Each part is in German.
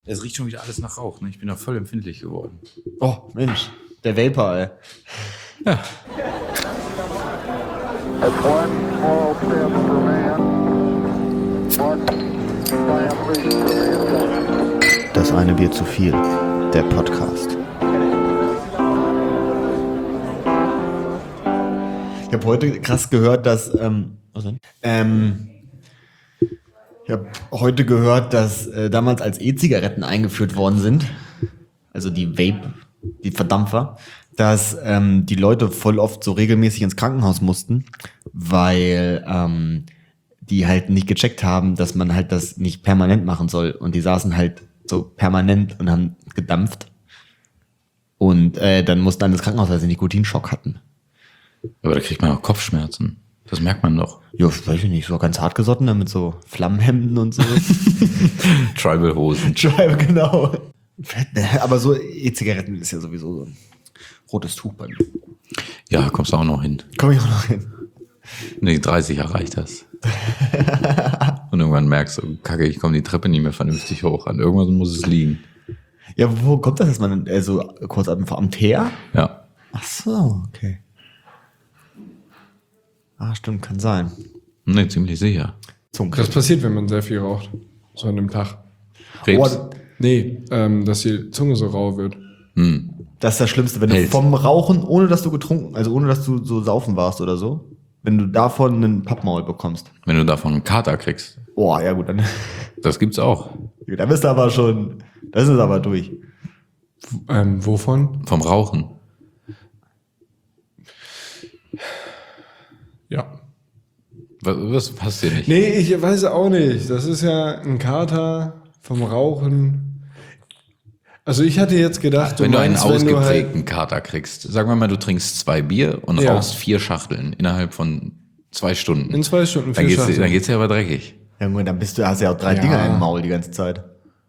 Es riecht schon wieder alles nach Rauch, ne? Ich bin da voll empfindlich geworden. Oh, Mensch, der Vapor, ey. Ja. Das eine Bier zu viel, der Podcast. Ich habe heute krass gehört, dass ich habe heute gehört, dass damals als E-Zigaretten eingeführt worden sind, also die Vape, die Verdampfer, dass die Leute voll oft so regelmäßig ins Krankenhaus mussten, weil die halt nicht gecheckt haben, dass man halt das nicht permanent machen soll. Und die saßen halt so permanent und haben gedampft. Und dann mussten dann ins Krankenhaus, weil sie einen Nikotinschock hatten. Aber da kriegt man auch Kopfschmerzen. Das merkt man doch. Ja, weiß ich nicht, so ganz hartgesotten, mit so Flammenhemden und so. Tribal-Hosen. Tribal, genau. Aber so E-Zigaretten ist ja sowieso so ein rotes Tuch bei mir. Ja, kommst du auch noch hin. Komm ich auch noch hin. Nee, 30 erreicht das. Und irgendwann merkst du, kacke, ich komme die Treppe nicht mehr vernünftig hoch. An irgendwas muss es liegen. Ja, wo kommt das, dass man so kurz am Teer? Ja. Ach so, okay. Ah, stimmt, kann sein. Nee, ziemlich sicher. Das passiert, wenn man sehr viel raucht. So an dem Tag. Krebs. Oh, Nee, dass die Zunge so rau wird. das ist das Schlimmste, wenn du vom Rauchen, ohne dass du getrunken, also ohne dass du so saufen warst oder so, wenn du davon einen Pappmaul bekommst. Wenn du davon einen Kater kriegst. Boah, ja gut, dann Das gibt's auch. da bist du aber schon, das ist aber durch. Wovon? Vom Rauchen. Ja. Was passt dir nicht? Nee, ich weiß auch nicht. Das ist ja ein Kater vom Rauchen. Also ich hatte jetzt gedacht, Wenn du einen meinst, wenn du ausgeprägten Kater kriegst, sagen wir mal, du trinkst 2 Bier und Ja. rauchst 4 Schachteln innerhalb von 2 Stunden. in 2 Stunden Dann 4 geht's Schachteln. dir aber dreckig. Ja, gut, dann hast du ja auch 3 Ja. Dinger im Maul die ganze Zeit.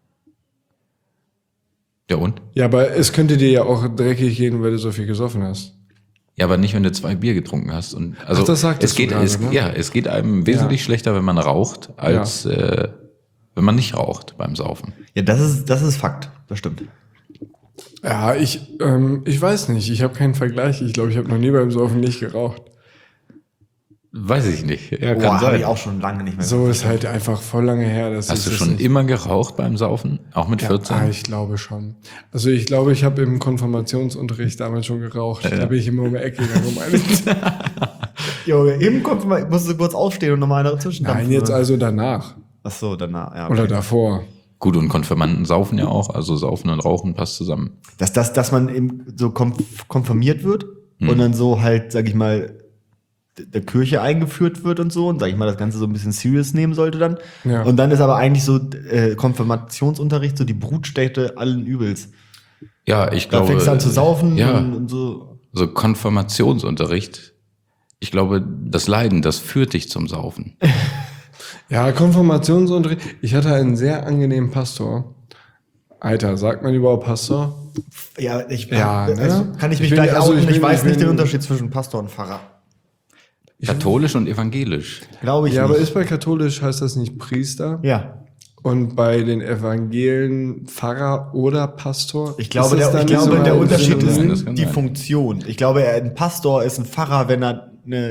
Ja und? Ja, aber es könnte dir ja auch dreckig gehen, weil du so viel gesoffen hast. Ja, aber nicht, wenn du 2 Bier getrunken hast. Und also Ach, das sagtest es geht, du gerade, es, ne? ja, es geht einem wesentlich schlechter, wenn man raucht, als wenn man nicht raucht beim Saufen. Ja, das ist Fakt, das stimmt. Ja, ich weiß nicht. Ich habe keinen Vergleich. Ich glaube, ich habe noch nie beim Saufen nicht geraucht. Weiß ich nicht. Ja, Boah, habe ich auch schon lange nicht mehr So ist halt einfach voll lange her. Dass Hast du ich das schon nicht- immer geraucht beim Saufen? Auch mit 14? Ja, ich glaube schon. Also ich glaube, ich habe im Konfirmationsunterricht damals schon geraucht. Da bin ich immer um die Ecke gegangen. Junge, eben musst du kurz aufstehen und nochmal eine Zwischendampf. Nein, jetzt also danach. Ach so, danach, ja. Oder davor. Gut, und Konfirmanden saufen ja auch. Also Saufen und Rauchen passt zusammen. Dass man eben so konfirmiert wird und dann so halt, sag ich mal, der Kirche eingeführt wird und so und, sag ich mal, das Ganze so ein bisschen serious nehmen sollte dann. Ja. Und dann ist aber eigentlich so Konfirmationsunterricht so die Brutstätte allen Übels. Ja, ich Da glaube. fängst du an zu saufen ja, und so. so Konfirmationsunterricht. Ich glaube, das Leiden, das führt dich zum Saufen. Ja, Konfirmationsunterricht. Ich hatte einen sehr angenehmen Pastor. Alter, sagt man überhaupt Pastor? Ja, Ja, ne? also kann ich mich Ich bin- gleich also outen. ich Ich bin- weiß ich nicht den bin- Unterschied zwischen Pastor und Pfarrer. Katholisch und evangelisch. Glaube ich Ja, aber nicht. ist bei katholisch heißt das nicht Priester? Ja. Und bei den Evangelen Pfarrer oder Pastor? Ich glaube, Ist das dann der nicht so ein Unterschied Synonym? Das ist kann die sein. Funktion. Ich glaube, ein Pastor ist ein Pfarrer, wenn er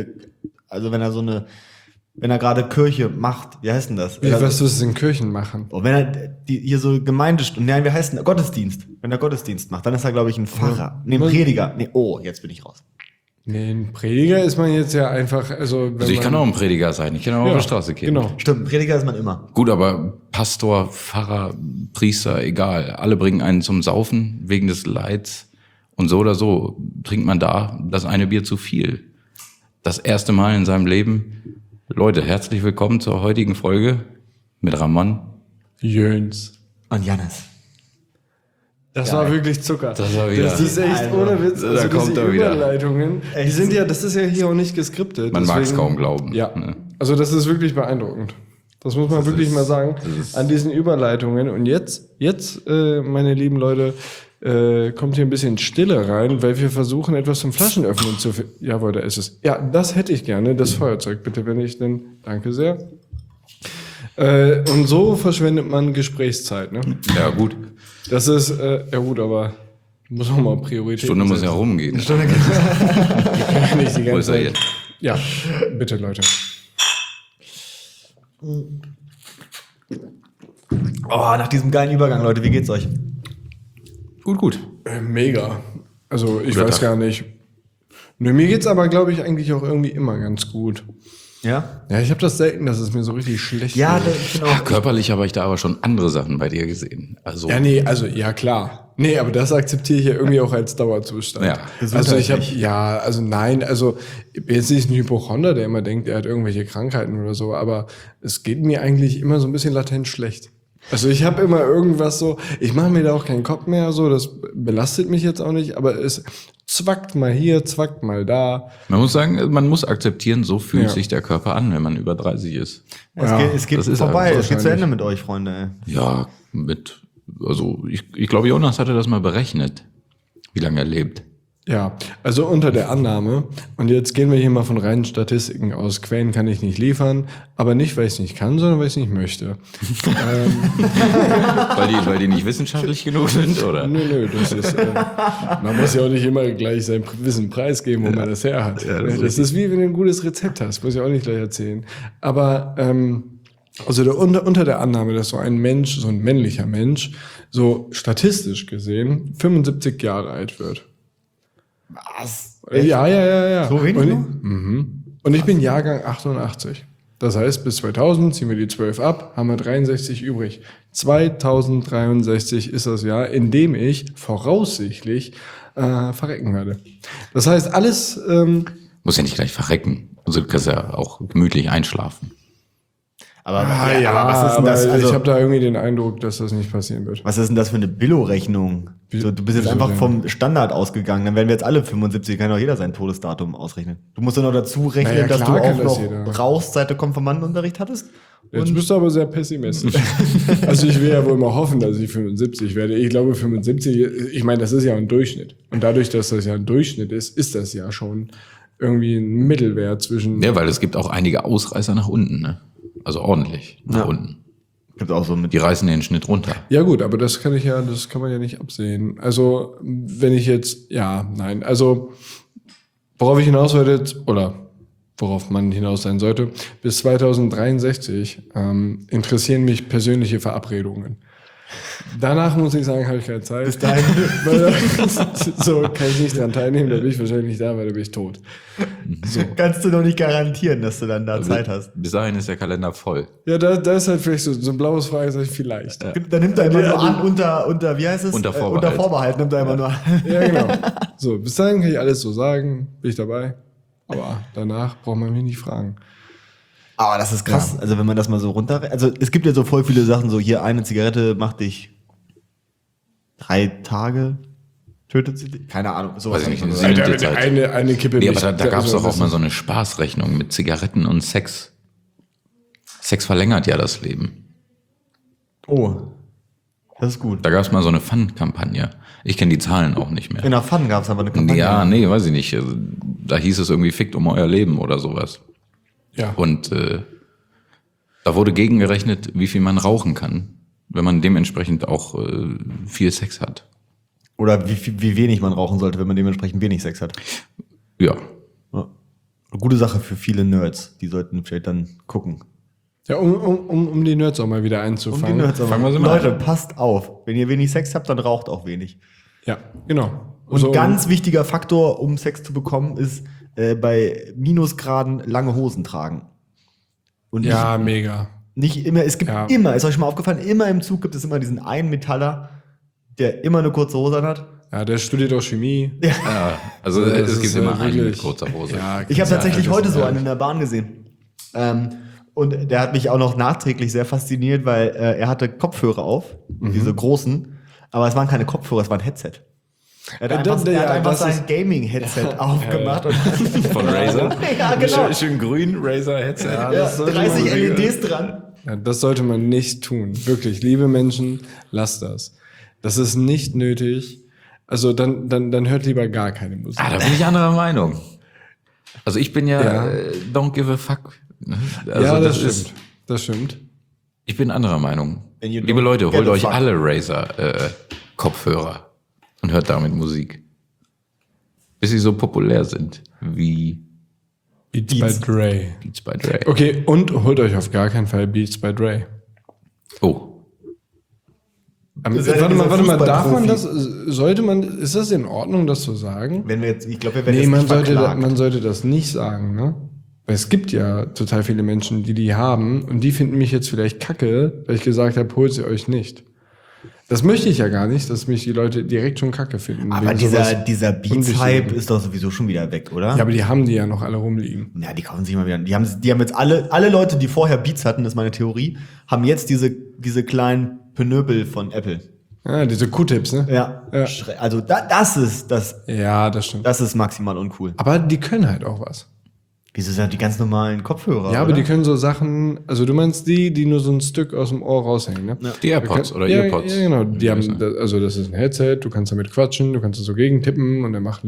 gerade Kirche macht. Wie heißt denn das? Wie, was du es in Kirchen machen? Und wenn er hier so nein, wie heißt denn Gottesdienst? Wenn er Gottesdienst macht, dann ist er, glaube ich, ein Pfarrer. Nee, ein Prediger. Nee, jetzt bin ich raus. Nee, ein Prediger ist man jetzt ja einfach, wenn Also ich kann man- auch ein Prediger sein. Ich kann auch auf Ja, der Straße gehen. Genau. Stimmt, ein Prediger ist man immer. Gut, aber Pastor, Pfarrer, Priester, egal. Alle bringen einen zum Saufen wegen des Leids. Und so oder so trinkt man da das eine Bier zu viel. Das erste Mal in seinem Leben. Leute, herzlich willkommen zur heutigen Folge mit Ramon. Jöns. Und Jannis. Das war wirklich Zucker. Das war wieder- Das ist echt Also, ohne Witz. da Also kommt diese er wieder. Überleitungen, die sind ja, das ist ja hier auch nicht geskriptet. Man mag es deswegen- kaum glauben. Ja, Ne? also das ist wirklich beeindruckend. Das muss man wirklich mal sagen. An diesen Überleitungen. Und jetzt, meine lieben Leute, kommt hier ein bisschen Stille rein, weil wir versuchen, etwas zum Flaschenöffnen zu finden. Jawohl, da ist es. Ja, das hätte ich gerne, das Feuerzeug, bitte, wenn ich denn. Danke sehr. Und so verschwendet man Gesprächszeit, ne? Ja, gut. Das ist, ja gut, aber muss auch mal Priorität. Stunde muss ja rumgehen. Nicht die Wo ist ganze er Zeit. jetzt? Ja, bitte, Leute. Oh, nach diesem geilen Übergang, Leute, wie geht's euch? Gut. Mega. Also ich Guter weiß Tag. gar nicht. Nö, mir geht's aber, glaube ich, eigentlich auch irgendwie immer ganz gut. Ja? Ja, ich habe das selten, dass es mir so richtig schlecht Ja, geht. ich bin Ja, auch. körperlich habe ich da aber schon andere Sachen bei dir gesehen. Also, Ja, nee, also ja klar. Nee, aber das akzeptiere ich ja irgendwie auch als Dauerzustand. Ja. Also ich habe, Gesundheitlich. ja, also nein, also ich bin jetzt nicht ein Hypochonder, der immer denkt, er hat irgendwelche Krankheiten oder so, aber es geht mir eigentlich immer so ein bisschen latent schlecht. Also ich habe immer irgendwas so, ich mache mir da auch keinen Kopf mehr, so, das belastet mich jetzt auch nicht, aber es zwackt mal hier, zwackt mal da. man muss sagen, man muss akzeptieren, so fühlt Ja. sich der Körper an, wenn man über 30 ist. Es geht das ist vorbei, einfach es geht zu wahrscheinlich. Ende mit euch, Freunde. Ey. Ja, also ich glaube, Jonas hatte das mal berechnet, wie lange er lebt. Ja, also unter der Annahme, und jetzt gehen wir hier mal von reinen Statistiken aus, Quellen kann ich nicht liefern, aber nicht, weil ich es nicht kann, sondern weil ich es nicht möchte. Weil die nicht wissenschaftlich genug sind, oder? Nö, das ist, man muss ja auch nicht immer gleich sein Wissen preisgeben, wo man das her hat. Ja, das ist das ist wie wenn du ein gutes Rezept hast, muss ich auch nicht gleich erzählen. Aber also unter der Annahme, dass so ein Mensch, so ein männlicher Mensch, so statistisch gesehen 75 Jahre alt wird. Was? Ja. So wenig nur? Und ich bin Jahrgang 88. Das heißt, bis 2000 ziehen wir die 12 ab, haben wir 63 übrig. 2063 ist das Jahr, in dem ich voraussichtlich verrecken werde. Das heißt, alles... Muss ja nicht gleich verrecken. Also du kannst ja auch gemütlich einschlafen. Aber, aber was ist denn das? ich Also, habe da irgendwie den Eindruck, dass das nicht passieren wird. was ist denn das für eine Billo-Rechnung? So, du bist jetzt Wieso einfach denn? vom Standard ausgegangen. Dann werden wir jetzt alle 75, kann doch jeder sein Todesdatum ausrechnen. Du musst doch noch dazu rechnen, Naja, dass du klar kann auch das noch jeder. rauchst, seit du Konfirmandenunterricht hattest. Jetzt bist du aber sehr pessimistisch. Also ich will ja wohl mal hoffen, dass ich 75 werde. Ich glaube 75, ich meine, das ist ja ein Durchschnitt. Und dadurch, dass das ja ein Durchschnitt ist das ja schon irgendwie ein Mittelwert zwischen... Ja, weil es gibt auch einige Ausreißer nach unten, ne? Also ordentlich nach unten. Gibt auch so mit Die reißen den Schnitt runter. Ja gut, aber das kann man ja nicht absehen. Also wenn ich jetzt, also worauf ich hinaus wollte, oder worauf man hinaus sein sollte, bis 2063 interessieren mich persönliche Verabredungen. Danach muss ich sagen, habe ich keine Zeit. Bis dahin. So kann ich nicht dran teilnehmen, da bin ich wahrscheinlich nicht da, weil da bin ich tot. Kannst du noch nicht garantieren, dass du dann da Zeit hast. Bis dahin ist der Kalender voll. Ja, da ist halt vielleicht so ein blaues Fragezeichen vielleicht. Dann nimmt er immer nur an unter, wie heißt es? Unter Vorbehalt. Unter Vorbehalt nimmt er immer nur an. Ja, genau. So, bis dahin kann ich alles so sagen, bin ich dabei. Aber danach braucht man mich nicht fragen. Aber das ist krass. Also wenn man das mal so runter... Also es gibt ja so voll viele Sachen, so hier eine Zigarette macht dich 3 Tage, tötet sie dich. Keine Ahnung. Sowas Weiß ich hab nicht, mal eine gehört. Zeit. Eine Kippe. Nee, mich- aber da gab es also, doch auch das mal ist- so eine Spaßrechnung mit Zigaretten und Sex. Sex verlängert ja das Leben. Oh, das ist gut. Da gab es mal so eine Fun-Kampagne. Ich kenne die Zahlen auch nicht mehr. In der Fun gab es aber eine Kampagne. Ja, nee, weiß ich nicht. Also, da hieß es irgendwie, fickt um euer Leben oder sowas. Ja. Und da wurde gegengerechnet, wie viel man rauchen kann, wenn man dementsprechend auch viel Sex hat. Oder wie wenig man rauchen sollte, wenn man dementsprechend wenig Sex hat. Ja. Ja. Eine gute Sache für viele Nerds. Die sollten vielleicht dann gucken. Ja, um die Nerds auch mal wieder einzufangen. Fangen wir sie mal Leute, an. passt auf. Wenn ihr wenig Sex habt, dann raucht auch wenig. Ja, genau. Und So, ganz wichtiger Faktor, um Sex zu bekommen, ist bei Minusgraden lange Hosen tragen. Und ja, mega. nicht immer, es gibt Ja. immer, ist euch schon mal aufgefallen, immer im Zug gibt es immer diesen einen Metaller, der immer eine kurze Hose hat. Ja, der studiert auch Chemie. Ja, also Das es ist, gibt immer einen mit wirklich- kurzer Hose. Ja, Ich habe tatsächlich das heute ist so ja- einen in der Bahn gesehen. Und der hat mich auch noch nachträglich sehr fasziniert, weil er hatte Kopfhörer auf, diese großen, aber es waren keine Kopfhörer, es war ein Headset. Er hat einfach, er hat einfach das sein ist- Gaming-Headset aufgemacht und Von Razer. ja, genau. Schön grün, Razer Headset. Ja, Ja, das sollte 30 man- LEDs dran. Ja, das sollte man nicht tun. Wirklich, liebe Menschen, lasst das. Das ist nicht nötig. Also dann hört lieber gar keine Musik. Ah, da bin ich anderer Meinung. Also ich bin ja, Ja. don't give a fuck. Also ja, das ist, stimmt. Das stimmt. Ich bin anderer Meinung. And you Liebe don't Leute, get holt the euch fuck. alle Razer-Kopfhörer und hört damit Musik. Bis sie so populär sind wie Beats by Dre. Beats by Dre. Okay, und holt euch auf gar keinen Fall Beats by Dre. Oh, Ihr seid Warte mal, darf man Fußballprofi. das, ist das in Ordnung, das zu sagen? Wenn wir jetzt, ich glaube, wir werden Nee, jetzt man nicht sollte, verklagt. man sollte das nicht sagen, ne? Weil es gibt ja total viele Menschen, die haben und die finden mich jetzt vielleicht kacke, weil ich gesagt habe, holt sie euch nicht. Das möchte ich ja gar nicht, dass mich die Leute direkt schon kacke finden. Aber wegen dieser sowas Beats-Hype Unwichtigem. ist doch sowieso schon wieder weg, oder? Ja, aber die haben die ja noch alle rumliegen. Ja, die kaufen sich mal wieder. Die haben jetzt alle Leute, die vorher Beats hatten, das ist meine Theorie, haben jetzt diese kleinen Penöbel von Apple. Ja, diese Q-Tips, ne? Ja. Ja. Also das Ja, das stimmt. ist maximal uncool. Aber die können halt auch was. Wieso sind das die ganz normalen Kopfhörer? Ja, aber oder? die können so Sachen, also du meinst die nur so ein Stück aus dem Ohr raushängen, ne? die AirPods oder ja, Earpods. Ja, genau. Die haben, also das ist ein Headset, du kannst damit quatschen, du kannst es so gegentippen und der macht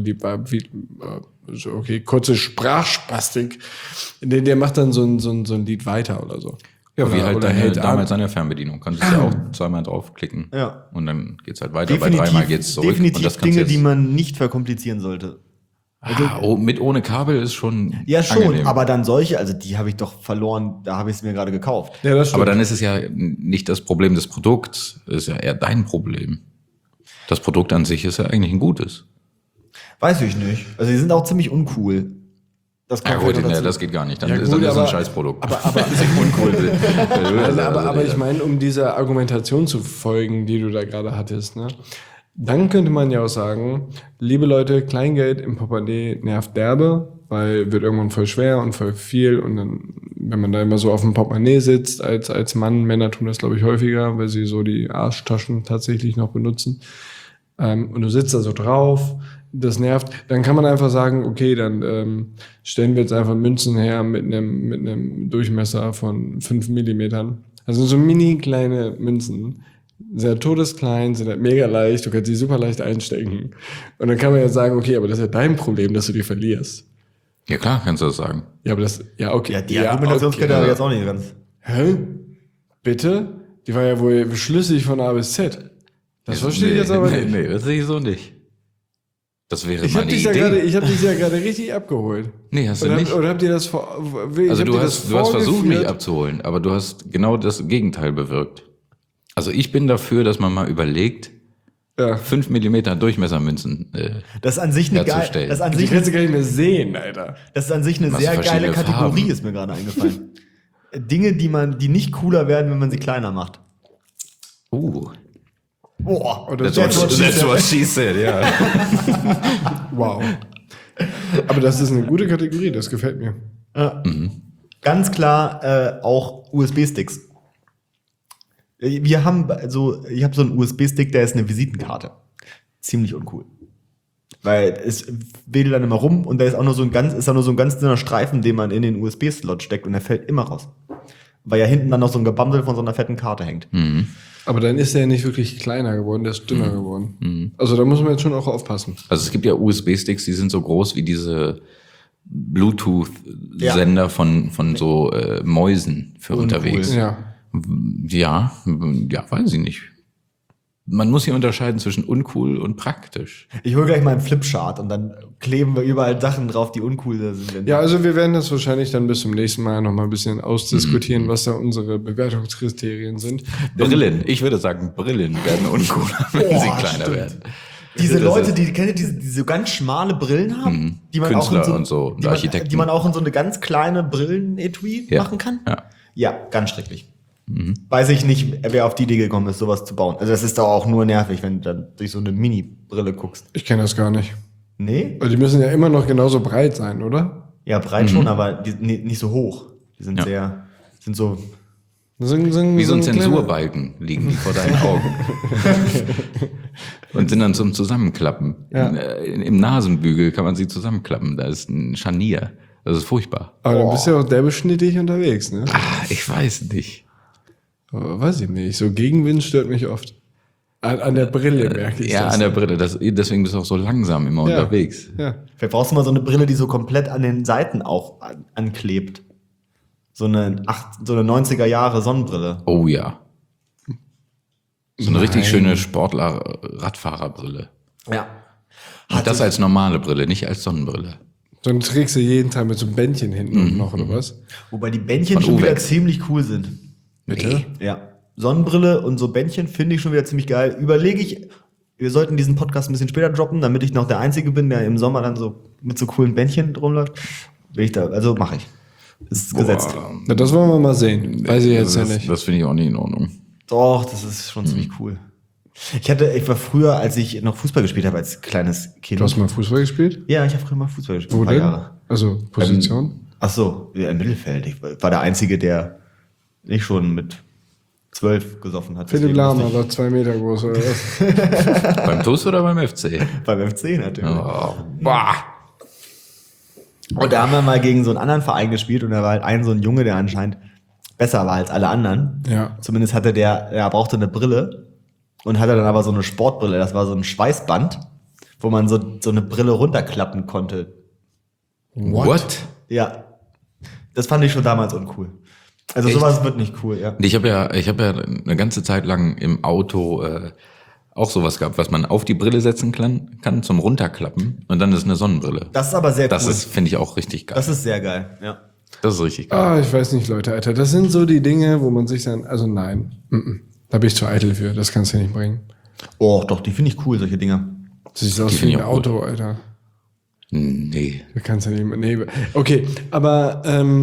kurze Sprachspastik. Der macht dann so ein Lied weiter oder so. Ja, wie halt hält damals an. an der Fernbedienung. Kannst du ja auch zweimal draufklicken. Ja. Und dann geht's halt weiter. Bei dreimal geht's zurück. definitiv und das kannst Dinge, du die man nicht verkomplizieren sollte. mit ohne Kabel ist schon Ja, schon, angenehm. aber dann solche, also die habe ich doch verloren, da habe ich es mir gerade gekauft. Ja, das stimmt. Aber dann ist es ja nicht das Problem des Produkts, ist ja eher dein Problem. Das Produkt an sich ist ja eigentlich ein gutes. Weiß ich nicht. Also die sind auch ziemlich uncool. Das Ja kommt gut, noch dazu. das geht gar nicht. Dann Ja, ist gut, das ein aber- Scheißprodukt. aber- das ist uncool. aber ich meine, um dieser Argumentation zu folgen, die du da gerade hattest, ne? Dann könnte man ja auch sagen, liebe Leute, Kleingeld im Portemonnaie nervt derbe, weil wird irgendwann voll schwer und voll viel und dann, wenn man da immer so auf dem Portemonnaie sitzt als Mann, Männer tun das glaube ich häufiger, weil sie so die Arschtaschen tatsächlich noch benutzen, und du sitzt da so drauf, das nervt, dann kann man einfach sagen, okay, dann stellen wir jetzt einfach Münzen her mit einem Durchmesser von 5 Millimetern. Also so mini kleine Münzen. Sehr todesklein, sind halt mega leicht, du kannst die super leicht einstecken. Und dann kann man ja sagen, okay, aber das ist ja dein Problem, dass du die verlierst. Ja klar, kannst du das sagen. Ja, aber das, ja, okay. Ja, die Argumentationskette habe ich jetzt auch nicht ganz. Hä? Bitte? Die war ja wohl schlüssig von A bis Z. Das verstehe ich jetzt aber nicht. Nee, das sehe ich so nicht. Das wäre Ich habe meine dich, Idee. hab dich ja gerade richtig abgeholt. Nee, hast du Oder, nicht. oder habt ihr das vor... Also du hast versucht, mich vorgeführt? abzuholen, aber du hast genau das Gegenteil bewirkt. Also ich bin dafür, dass man mal überlegt, Ja. 5 Millimeter Durchmessermünzen. Das ist an sich eine Herzustellen. das ist an Die sich, kannst du gar nicht mehr sehen, Alter. das ist an sich eine Was sehr für geile verschiedene Kategorie, Farben. ist mir gerade eingefallen. Dinge, die nicht cooler werden, wenn man sie kleiner macht. Boah. Oder That's what she said, ja. Wow. Aber das ist eine gute Kategorie, das gefällt mir. Ganz klar auch USB-Sticks. Ich habe so einen USB-Stick, der ist eine Visitenkarte. Ziemlich uncool. Weil es wedelt dann immer rum und da ist auch nur so ein ganz dünner Streifen, den man in den USB-Slot steckt und der fällt immer raus. Weil ja hinten dann noch so ein Gebamsel von so einer fetten Karte hängt. Aber dann ist der ja nicht wirklich kleiner geworden, der ist dünner geworden. Also da muss man jetzt schon auch aufpassen. Also es gibt ja USB-Sticks, die sind so groß wie diese Bluetooth-Sender von so Mäusen für unterwegs. Ja. Ja, weiß ich nicht. Man muss hier unterscheiden zwischen uncool und praktisch. Ich hole gleich mal einen Flipchart und dann kleben wir überall Sachen drauf, die uncool sind. Ja, also wir werden das wahrscheinlich dann bis zum nächsten Mal noch mal ein bisschen ausdiskutieren, was da unsere Bewertungskriterien sind. Brillen. Ich würde sagen, Brillen werden uncooler, wenn sie kleiner werden. Diese Das Leute, ist- kennt ihr die so ganz schmale Brillen haben? Die man auch in Künstler und so, und Architekten. die man auch in so eine ganz kleine Brillenetui Ja. machen kann? Ja. Ja, ganz schrecklich. Weiß ich nicht, wer auf die Idee gekommen ist, sowas zu bauen. Also das ist doch auch nur nervig, wenn du dann durch so eine Mini-Brille guckst. Ich kenne das gar nicht. Nee? Weil die müssen ja immer noch genauso breit sein, oder? Ja, breit schon, aber nicht so hoch. Die sind Ja. sind so... Wie so ein kleiner- Zensurbalken liegen die vor deinen Augen. Und sind dann zum Zusammenklappen. Ja. Im Nasenbügel kann man sie zusammenklappen. Da ist ein Scharnier. Das ist furchtbar. Aber dann bist du ja auch derbeschnittig unterwegs, ne? Ich weiß nicht. Aber weiß ich nicht. So Gegenwind stört mich oft. An der Brille merke ich Ja, das. an der Brille. Deswegen bist du auch so langsam immer Ja. unterwegs. Ja. Vielleicht brauchst du mal so eine Brille, die so komplett an den Seiten auch anklebt. so eine 90er Jahre Sonnenbrille. Oh ja. So eine richtig schöne Sportler-Radfahrerbrille. Ja. Und das als normale Brille, nicht als Sonnenbrille. Dann trägst du jeden Tag mit so einem Bändchen hinten noch, oder was? Wobei die Bändchen Von schon wieder Uwex. ziemlich cool sind. Bitte? Ja. Sonnenbrille und so Bändchen finde ich schon wieder ziemlich geil. Überlege ich, wir sollten diesen Podcast ein bisschen später droppen, damit ich noch der Einzige bin, der im Sommer dann so mit so coolen Bändchen rumläuft. Also mache ich. Ist gesetzt. Na, das wollen wir mal sehen. Weiß ich jetzt ja das, nicht. Das finde ich auch nicht in Ordnung. Doch, das ist schon ziemlich cool. Ich war früher, als ich noch Fußball gespielt habe, als kleines Kind. Du hast mal Fußball gespielt? Ja, ich habe früher mal Fußball gespielt. Wo ein paar denn? Jahre. Also Position? Ach so, ja, im Mittelfeld. Ich war der Einzige, der nicht schon mit 12 gesoffen hat. Philipp Deswegen Lahm, musste aber 2 Meter groß, oder was? Beim TuS oder beim FC? ich beim FC natürlich. Oh, bah. Und da haben wir mal gegen so einen anderen Verein gespielt und da war halt so ein Junge, der anscheinend besser war als alle anderen. Ja. Zumindest hatte er brauchte eine Brille und hatte dann aber so eine Sportbrille. Das war so ein Schweißband, wo man so eine Brille runterklappen konnte. What? Ja. Das fand ich schon damals uncool. Also Echt? sowas wird nicht cool, ja. Ich habe ja eine ganze Zeit lang im Auto auch sowas gehabt, was man auf die Brille setzen kann zum Runterklappen und dann ist eine Sonnenbrille. Das ist aber sehr Das cool. finde ich auch richtig geil. Das ist sehr geil, ja. Das ist richtig geil. Ah, ich weiß nicht, Leute, Alter. Das sind so die Dinge, wo man sich dann, also nein. Da bin ich zu eitel für. Das kannst du nicht bringen. Oh, doch, die finde ich cool, solche Dinger. Das sieht aus Die wie find ich ein auch gut. Auto, Alter. Nee. Du kannst ja nicht mehr. Nee. Okay, aber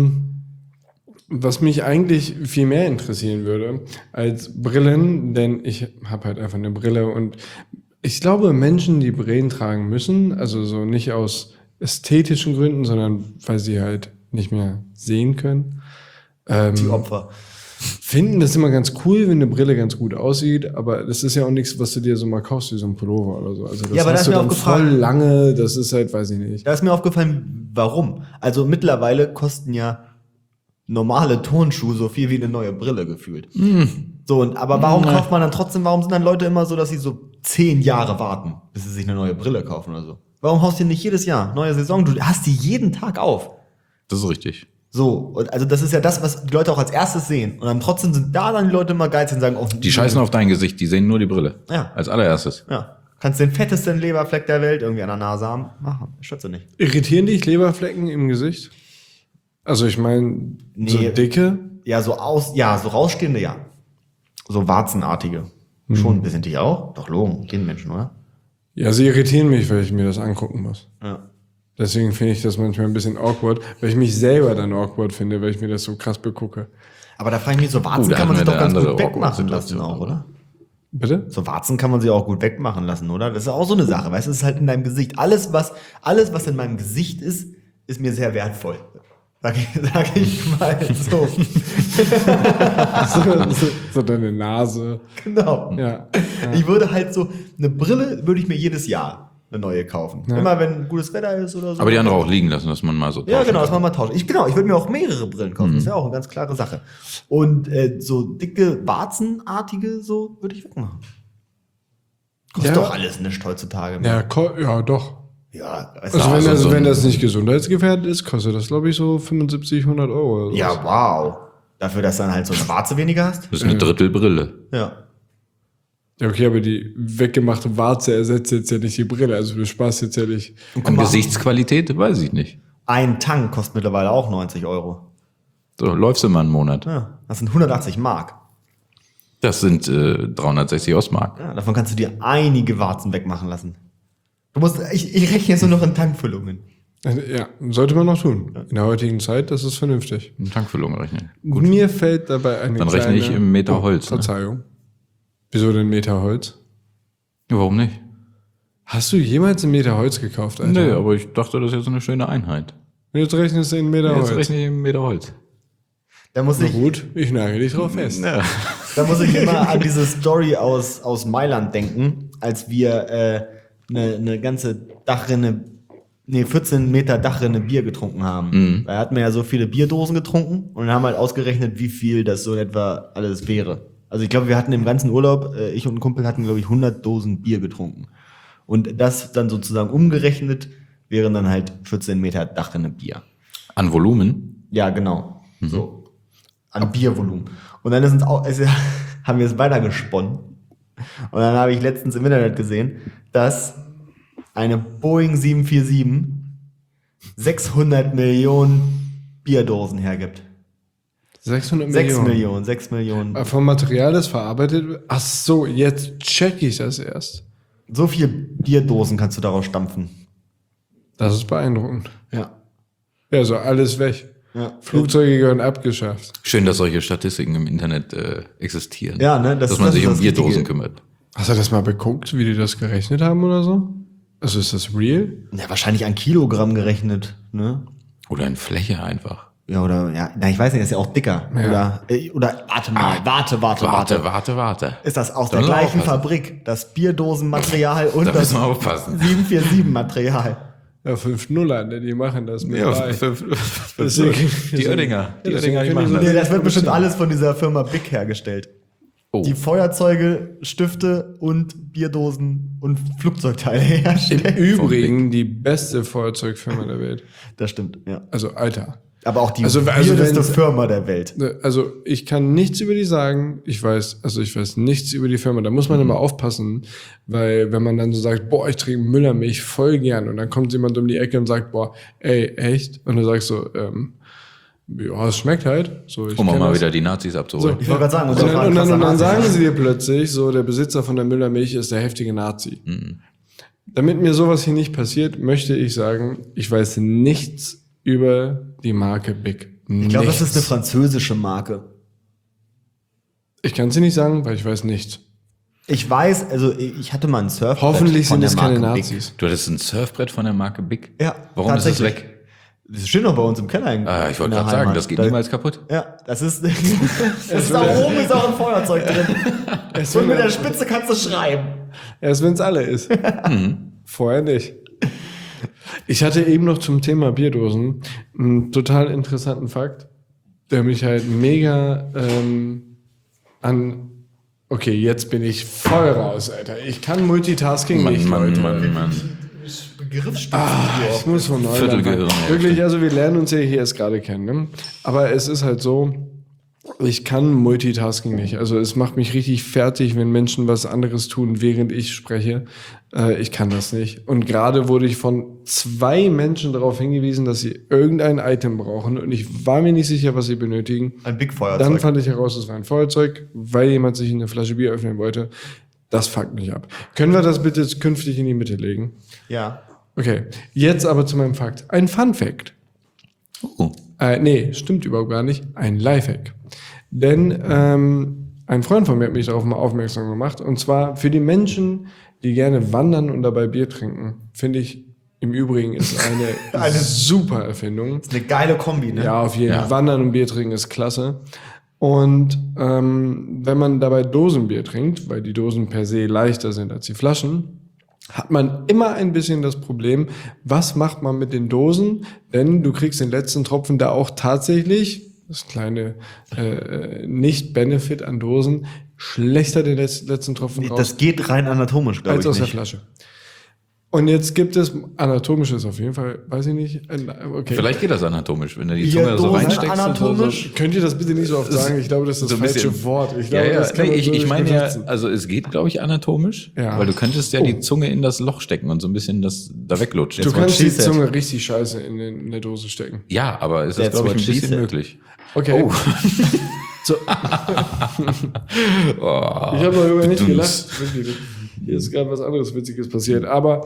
was mich eigentlich viel mehr interessieren würde als Brillen, denn ich habe halt einfach eine Brille und ich glaube, Menschen, die Brillen tragen müssen, also so nicht aus ästhetischen Gründen, sondern weil sie halt nicht mehr sehen können, Die Opfer. finden das immer ganz cool, wenn eine Brille ganz gut aussieht, aber das ist ja auch nichts, was du dir so mal kaufst, wie so ein Pullover oder so. Also das Ja, aber da hast ist du mir dann auch gefragt- voll lange, das ist halt, weiß ich nicht. Da ist mir aufgefallen, warum. Also mittlerweile kosten ja normale Turnschuhe so viel wie eine neue Brille gefühlt. So, aber warum kauft man dann trotzdem, warum sind dann Leute immer so, dass sie so 10 Jahre warten, bis sie sich eine neue Brille kaufen oder so? Warum haust du nicht jedes Jahr neue Saison? Du hast die jeden Tag auf. Das ist richtig. So, und also das ist ja das, was die Leute auch als erstes sehen. Und dann trotzdem sind da dann die Leute immer geizig und sagen, oh, Die scheißen auf dein Gesicht, die sehen nur die Brille. Ja. Als allererstes. Ja. Kannst den fettesten Leberfleck der Welt irgendwie an der Nase haben. Machen. Schütze nicht. Irritieren dich Leberflecken im Gesicht? Also ich meine, so Nee. dicke? Ja, so rausstehende, ja. So warzenartige. Schon ein bisschen dich auch? Doch, Logen, den Menschen, oder? Ja, sie irritieren mich, weil ich mir das angucken muss. Ja. Deswegen finde ich das manchmal ein bisschen awkward, weil ich mich selber dann awkward finde, weil ich mir das so krass begucke. Aber da frage ich mich, so Warzen da kann man hatten sich wir doch eine ganz gut andere wegmachen lassen Awkward-Situation. auch, oder? Bitte? So Warzen kann man sich auch gut wegmachen lassen, oder? Das ist auch so eine Sache, weißt du, es ist halt in deinem Gesicht. Alles, was in meinem Gesicht ist mir sehr wertvoll. Sag ich mal so. So deine Nase. Genau. Ja. Ich würde halt so, eine Brille würde ich mir jedes Jahr eine neue kaufen. Ja. Immer wenn gutes Wetter ist oder so. Aber die andere auch liegen lassen, dass man mal so Ja, tauschen genau, das kann. machen wir tauschen. Ich würde mir auch mehrere Brillen kaufen. Das wäre auch eine ganz klare Sache. Und so dicke, warzenartige, so würde ich wegmachen. Kostet Ja. doch alles nicht heutzutage mehr. Ja, doch. Ja, weißt Also, du, wenn, so wenn ein- das nicht gesundheitsgefährdet ist, kostet das, glaube ich, so 75, 100 Euro. Oder so. ja, wow. Dafür, dass du dann halt so eine Warze weniger hast? Das ist eine Drittelbrille. Ja. Ja, okay, aber die weggemachte Warze ersetzt jetzt ja nicht die Brille. Also du sparst jetzt ja nicht. An Gesichtsqualität weiß ich nicht. Ein Tank kostet mittlerweile auch 90 Euro. So, läufst du mal einen Monat. Ja, das sind 180 Mark. Das sind 360 Ostmark. Ja, davon kannst du dir einige Warzen wegmachen lassen. Ich rechne jetzt nur noch in Tankfüllungen. Ja, sollte man noch tun. In der heutigen Zeit, das ist vernünftig. Eine Tankfüllung rechnen. Mir fällt dabei eine Dann kleine... rechne ich im Meter Holz, ne? Verzeihung. Wieso denn Meter Holz? Ja, warum nicht? Hast du jemals einen Meter Holz gekauft, Alter? Nee, aber ich dachte, das ist jetzt eine schöne Einheit. Jetzt rechnest du in Meter Jetzt Holz. rechne ich im Meter Holz. Da muss Na ich, gut, ich nagel dich drauf fest. Ja. da muss ich immer an diese Story aus Mailand denken, als wir eine ganze Dachrinne, 14 Meter Dachrinne Bier getrunken haben. Da hatten wir ja so viele Bierdosen getrunken und haben halt ausgerechnet, wie viel das so in etwa alles wäre. Also ich glaube, wir hatten im ganzen Urlaub, ich und ein Kumpel hatten, glaube ich, 100 Dosen Bier getrunken. Und das dann sozusagen umgerechnet wären dann halt 14 Meter Dachrinne Bier. An Volumen? Ja, genau. So. an Biervolumen. Und dann haben wir es weitergesponnen. Und dann habe ich letztens im Internet gesehen, dass eine Boeing 747 600 Millionen Bierdosen hergibt. 600 Millionen. 6 Millionen. Vom Material, das verarbeitet wird? Ach so, jetzt check ich das erst. So viel Bierdosen kannst du daraus stampfen. Das ist beeindruckend. Ja. Ja, so alles weg. Ja. Flugzeuge gehören abgeschafft. Schön, dass solche Statistiken im Internet existieren. Ja, ne, dass man sich ist um das Bierdosen Richtige. kümmert. Hast du das mal beguckt, wie die das gerechnet haben oder so? Also ist das real? Ja, wahrscheinlich an Kilogramm gerechnet, ne? Oder in Fläche einfach. Ja, ich weiß nicht, ist ja auch dicker. Ja. Oder warte mal, warte. Ist das aus Da der müssen wir gleichen aufpassen. Fabrik, das Bierdosenmaterial und Da das müssen wir aufpassen. 747-Material? Ja, 5-0, ne? Die machen das mit Ja, bei. die Oettinger. Die Oettinger, die machen Nee, das. das wird bestimmt alles von dieser Firma Big hergestellt. Oh. Die Feuerzeuge, Stifte und Bierdosen und Flugzeugteile Im herstellen. Übrigen die beste Feuerzeugfirma der Welt. Das stimmt, ja. Also, Alter. Aber auch die Also weirdeste wenn- Firma der Welt. Also ich kann nichts über die sagen. Ich weiß nichts über die Firma. Da muss man immer aufpassen, weil wenn man dann so sagt, boah, ich trinke Müllermilch voll gern und dann kommt jemand um die Ecke und sagt, boah, ey, echt? Und du sagst so, ja, es schmeckt halt. So, ich Um auch kenn mal das. wieder die Nazis abzuholen. Ich wollte gerade sagen, Und das war ein krasser dann Nazi. sagen sie dir plötzlich, so der Besitzer von der Müllermilch ist der heftige Nazi. Damit mir sowas hier nicht passiert, möchte ich sagen, ich weiß nichts über die Marke Big. Ich glaube, das ist eine französische Marke. Ich kann sie nicht sagen, weil ich weiß nichts. Ich weiß, also ich hatte mal ein Surfbrett Hoffentlich von sind der es keine Marke Nazis. Du hattest ein Surfbrett von der Marke Big? Ja, Warum ist es tatsächlich. weg? Das steht noch bei uns im Keller. Ich wollte gerade sagen, das geht niemals kaputt. Ja, das ist. Da oben ist auch ein Feuerzeug drin. Und mit der Spitze kannst du schreiben. Erst wenn es alle ist. Vorher nicht. Ich hatte eben noch zum Thema Bierdosen einen total interessanten Fakt, der mich halt mega an... Okay, jetzt bin ich voll raus, Alter. Ich kann Multitasking nicht, Leute. Mann. Ich muss von neu Viertelgehirn, anfangen. ja, Wirklich, also wir lernen uns ja hier erst gerade kennen. Ne? Aber es ist halt so, ich kann Multitasking nicht. Also es macht mich richtig fertig, wenn Menschen was anderes tun, während ich spreche. Ich kann das nicht. Und gerade wurde ich von 2 Menschen darauf hingewiesen, dass sie irgendein Item brauchen. Und ich war mir nicht sicher, was sie benötigen. Ein Big Dann Feuerzeug. fand ich heraus, es war ein Feuerzeug, weil jemand sich eine Flasche Bier öffnen wollte. Das fuckt mich ab. Können wir das bitte künftig in die Mitte legen? Ja. Okay, jetzt aber zu meinem Fakt. Ein Fun-Fact. Oh. Nee, stimmt überhaupt gar nicht. Ein Lifehack. Denn ein Freund von mir hat mich darauf mal aufmerksam gemacht. Und zwar für die Menschen, die gerne wandern und dabei Bier trinken. Finde ich im Übrigen ist eine super Erfindung. Ist eine geile Kombi, ne? Ja, auf jeden Fall. Ja. Wandern und Bier trinken ist klasse. Und wenn man dabei Dosenbier trinkt, weil die Dosen per se leichter sind als die Flaschen, hat man immer ein bisschen das Problem, was macht man mit den Dosen? Denn du kriegst den letzten Tropfen da auch tatsächlich, das kleine Nicht-Benefit an Dosen, schlechter den letzten Tropfen raus Das geht rein anatomisch, glaube als ich. aus der Nicht. Flasche. Und jetzt gibt es anatomisches auf jeden Fall, weiß ich nicht. Okay. Vielleicht geht das anatomisch, wenn du die Zunge so Bierdosen reinsteckst. anatomisch? Könnt ihr das bitte nicht so oft sagen? Ich glaube, das ist das So ein falsche bisschen. Wort. Ich glaube, Ja, das kann man so ich nicht meine ja, benutzen. also es geht, glaube ich, anatomisch, Ja. weil du könntest ja die Zunge in das Loch stecken und so ein bisschen das da weglutschen. Du kannst die she said. Zunge richtig scheiße in der Dose stecken. Ja, aber es ist, That's glaube ich, what ein she bisschen said. möglich. Okay. Oh. So. Oh. Ich habe darüber nicht Bedums. gelacht. Wirklich. Hier ist gerade was anderes Witziges passiert. Aber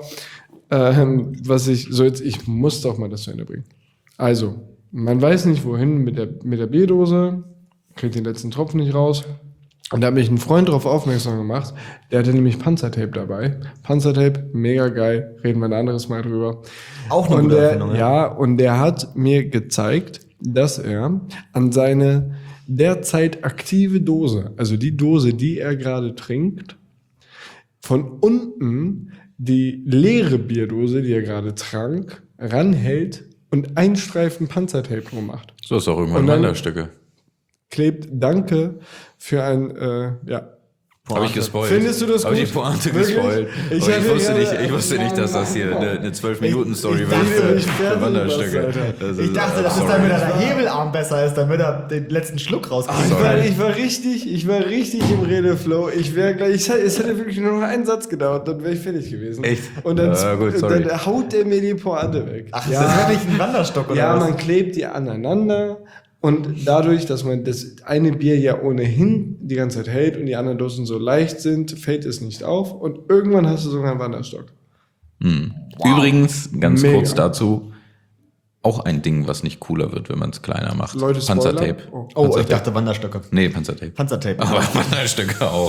ich muss doch mal das zu Ende bringen. Also, man weiß nicht wohin mit der Bierdose, kriegt den letzten Tropfen nicht raus. Und da hat mich ein Freund darauf aufmerksam gemacht, der hatte nämlich Panzertape dabei. Panzertape, mega geil, reden wir ein anderes Mal drüber. Auch eine Und gute Erfindung, ja. und der hat mir gezeigt, dass er an seine derzeit aktive Dose, also die Dose, die er gerade trinkt, von unten die leere Bierdose, die er gerade trank, ranhält und einen Streifen Panzertape drum macht. So ist auch irgendwann Und dann- Wanderstücke. Klebt Danke für ein Habe ich gespoilt. Findest du das Habe ich gut? die Pointe Wirklich? gespoilt. Ich Aber hatte ich wusste nicht, dass das hier eine 12-Minuten-Story Ich wird dachte, für Wanderstöcke. Ich dachte, das ist damit der Hebelarm besser ist, damit er den letzten Schluck rauskriegt. Ich war richtig im Redeflow. Es hätte wirklich nur noch einen Satz gedauert, dann wäre ich fertig gewesen. Echt? Und dann, Gut, sorry. dann haut er mir die Pointe weg. Ach, das ist wirklich ein Wanderstock, oder Ja, was? man klebt die aneinander und dadurch, dass man das eine Bier ja ohnehin die ganze Zeit hält und die anderen Dosen so leicht sind, fällt es nicht auf und irgendwann hast du sogar einen Wanderstock. Übrigens, ganz Mega. kurz dazu, auch ein Ding, was nicht cooler wird, wenn man es kleiner macht. Leute, Spoiler? Panzertape. Oh. Oh, ich dachte Wanderstöcke. Nee, Panzertape. Panzertape. Aber Wanderstöcke auch.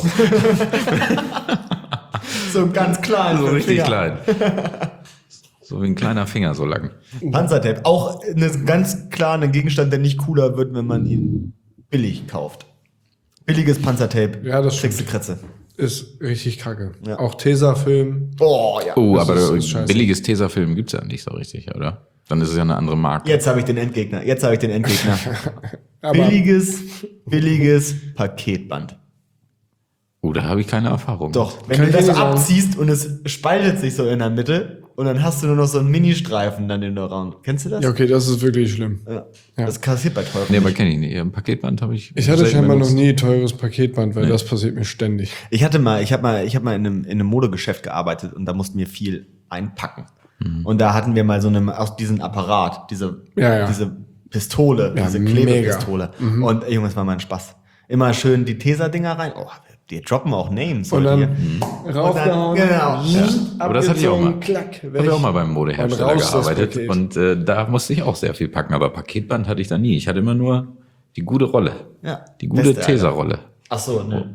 So ganz klein. So für den richtig Finger. klein. So wie ein kleiner Finger so lang. Panzertape. Auch ganz klar ein Gegenstand, der nicht cooler wird, wenn man ihn billig kauft. Billiges Panzertape. Ja, das kriegst du stimmt. Kratze. Ist richtig kacke. Ja. Auch Tesafilm. Oh, ja. Oh, Das aber ist scheiße. billiges Tesafilm gibt's ja nicht so richtig, oder? Dann ist es ja eine andere Marke. Jetzt habe ich den Endgegner. Aber billiges Paketband. Oh, da habe ich keine Erfahrung. Doch, wenn Kann du ich das dir sagen. abziehst und es spaltet sich so in der Mitte und dann hast du nur noch so einen Ministreifen dann in der Raum. Kennst du das? ja, okay, das ist wirklich schlimm. Ja. Ja. Das kassiert bei teuren. Nee, aber kenne ich nicht. Ein Paketband habe ich. Ich hatte selten scheinbar noch benutzt. nie teures Paketband, weil das passiert mir ständig. Ich habe mal in einem Modegeschäft gearbeitet und da mussten wir viel einpacken. Und da hatten wir mal aus diesem Apparat, diese Pistole, Ja, diese mega. Klebepistole. Und Junge, das war mal ein Spaß. Immer schön die Tesa-Dinger rein. Oh, die droppen auch Names. Und heute dann raufgehauen. Genau. Aber das hatte ich auch mal. abgezogen, Klack, Ich habe ja auch mal beim Modehersteller Und raus das gearbeitet Paket. und da musste ich auch sehr viel packen, aber Paketband hatte ich da nie. Ich hatte immer nur die gute Rolle. Ja. Die gute Beste, Alter. Tesa-Rolle. Ach so, ne.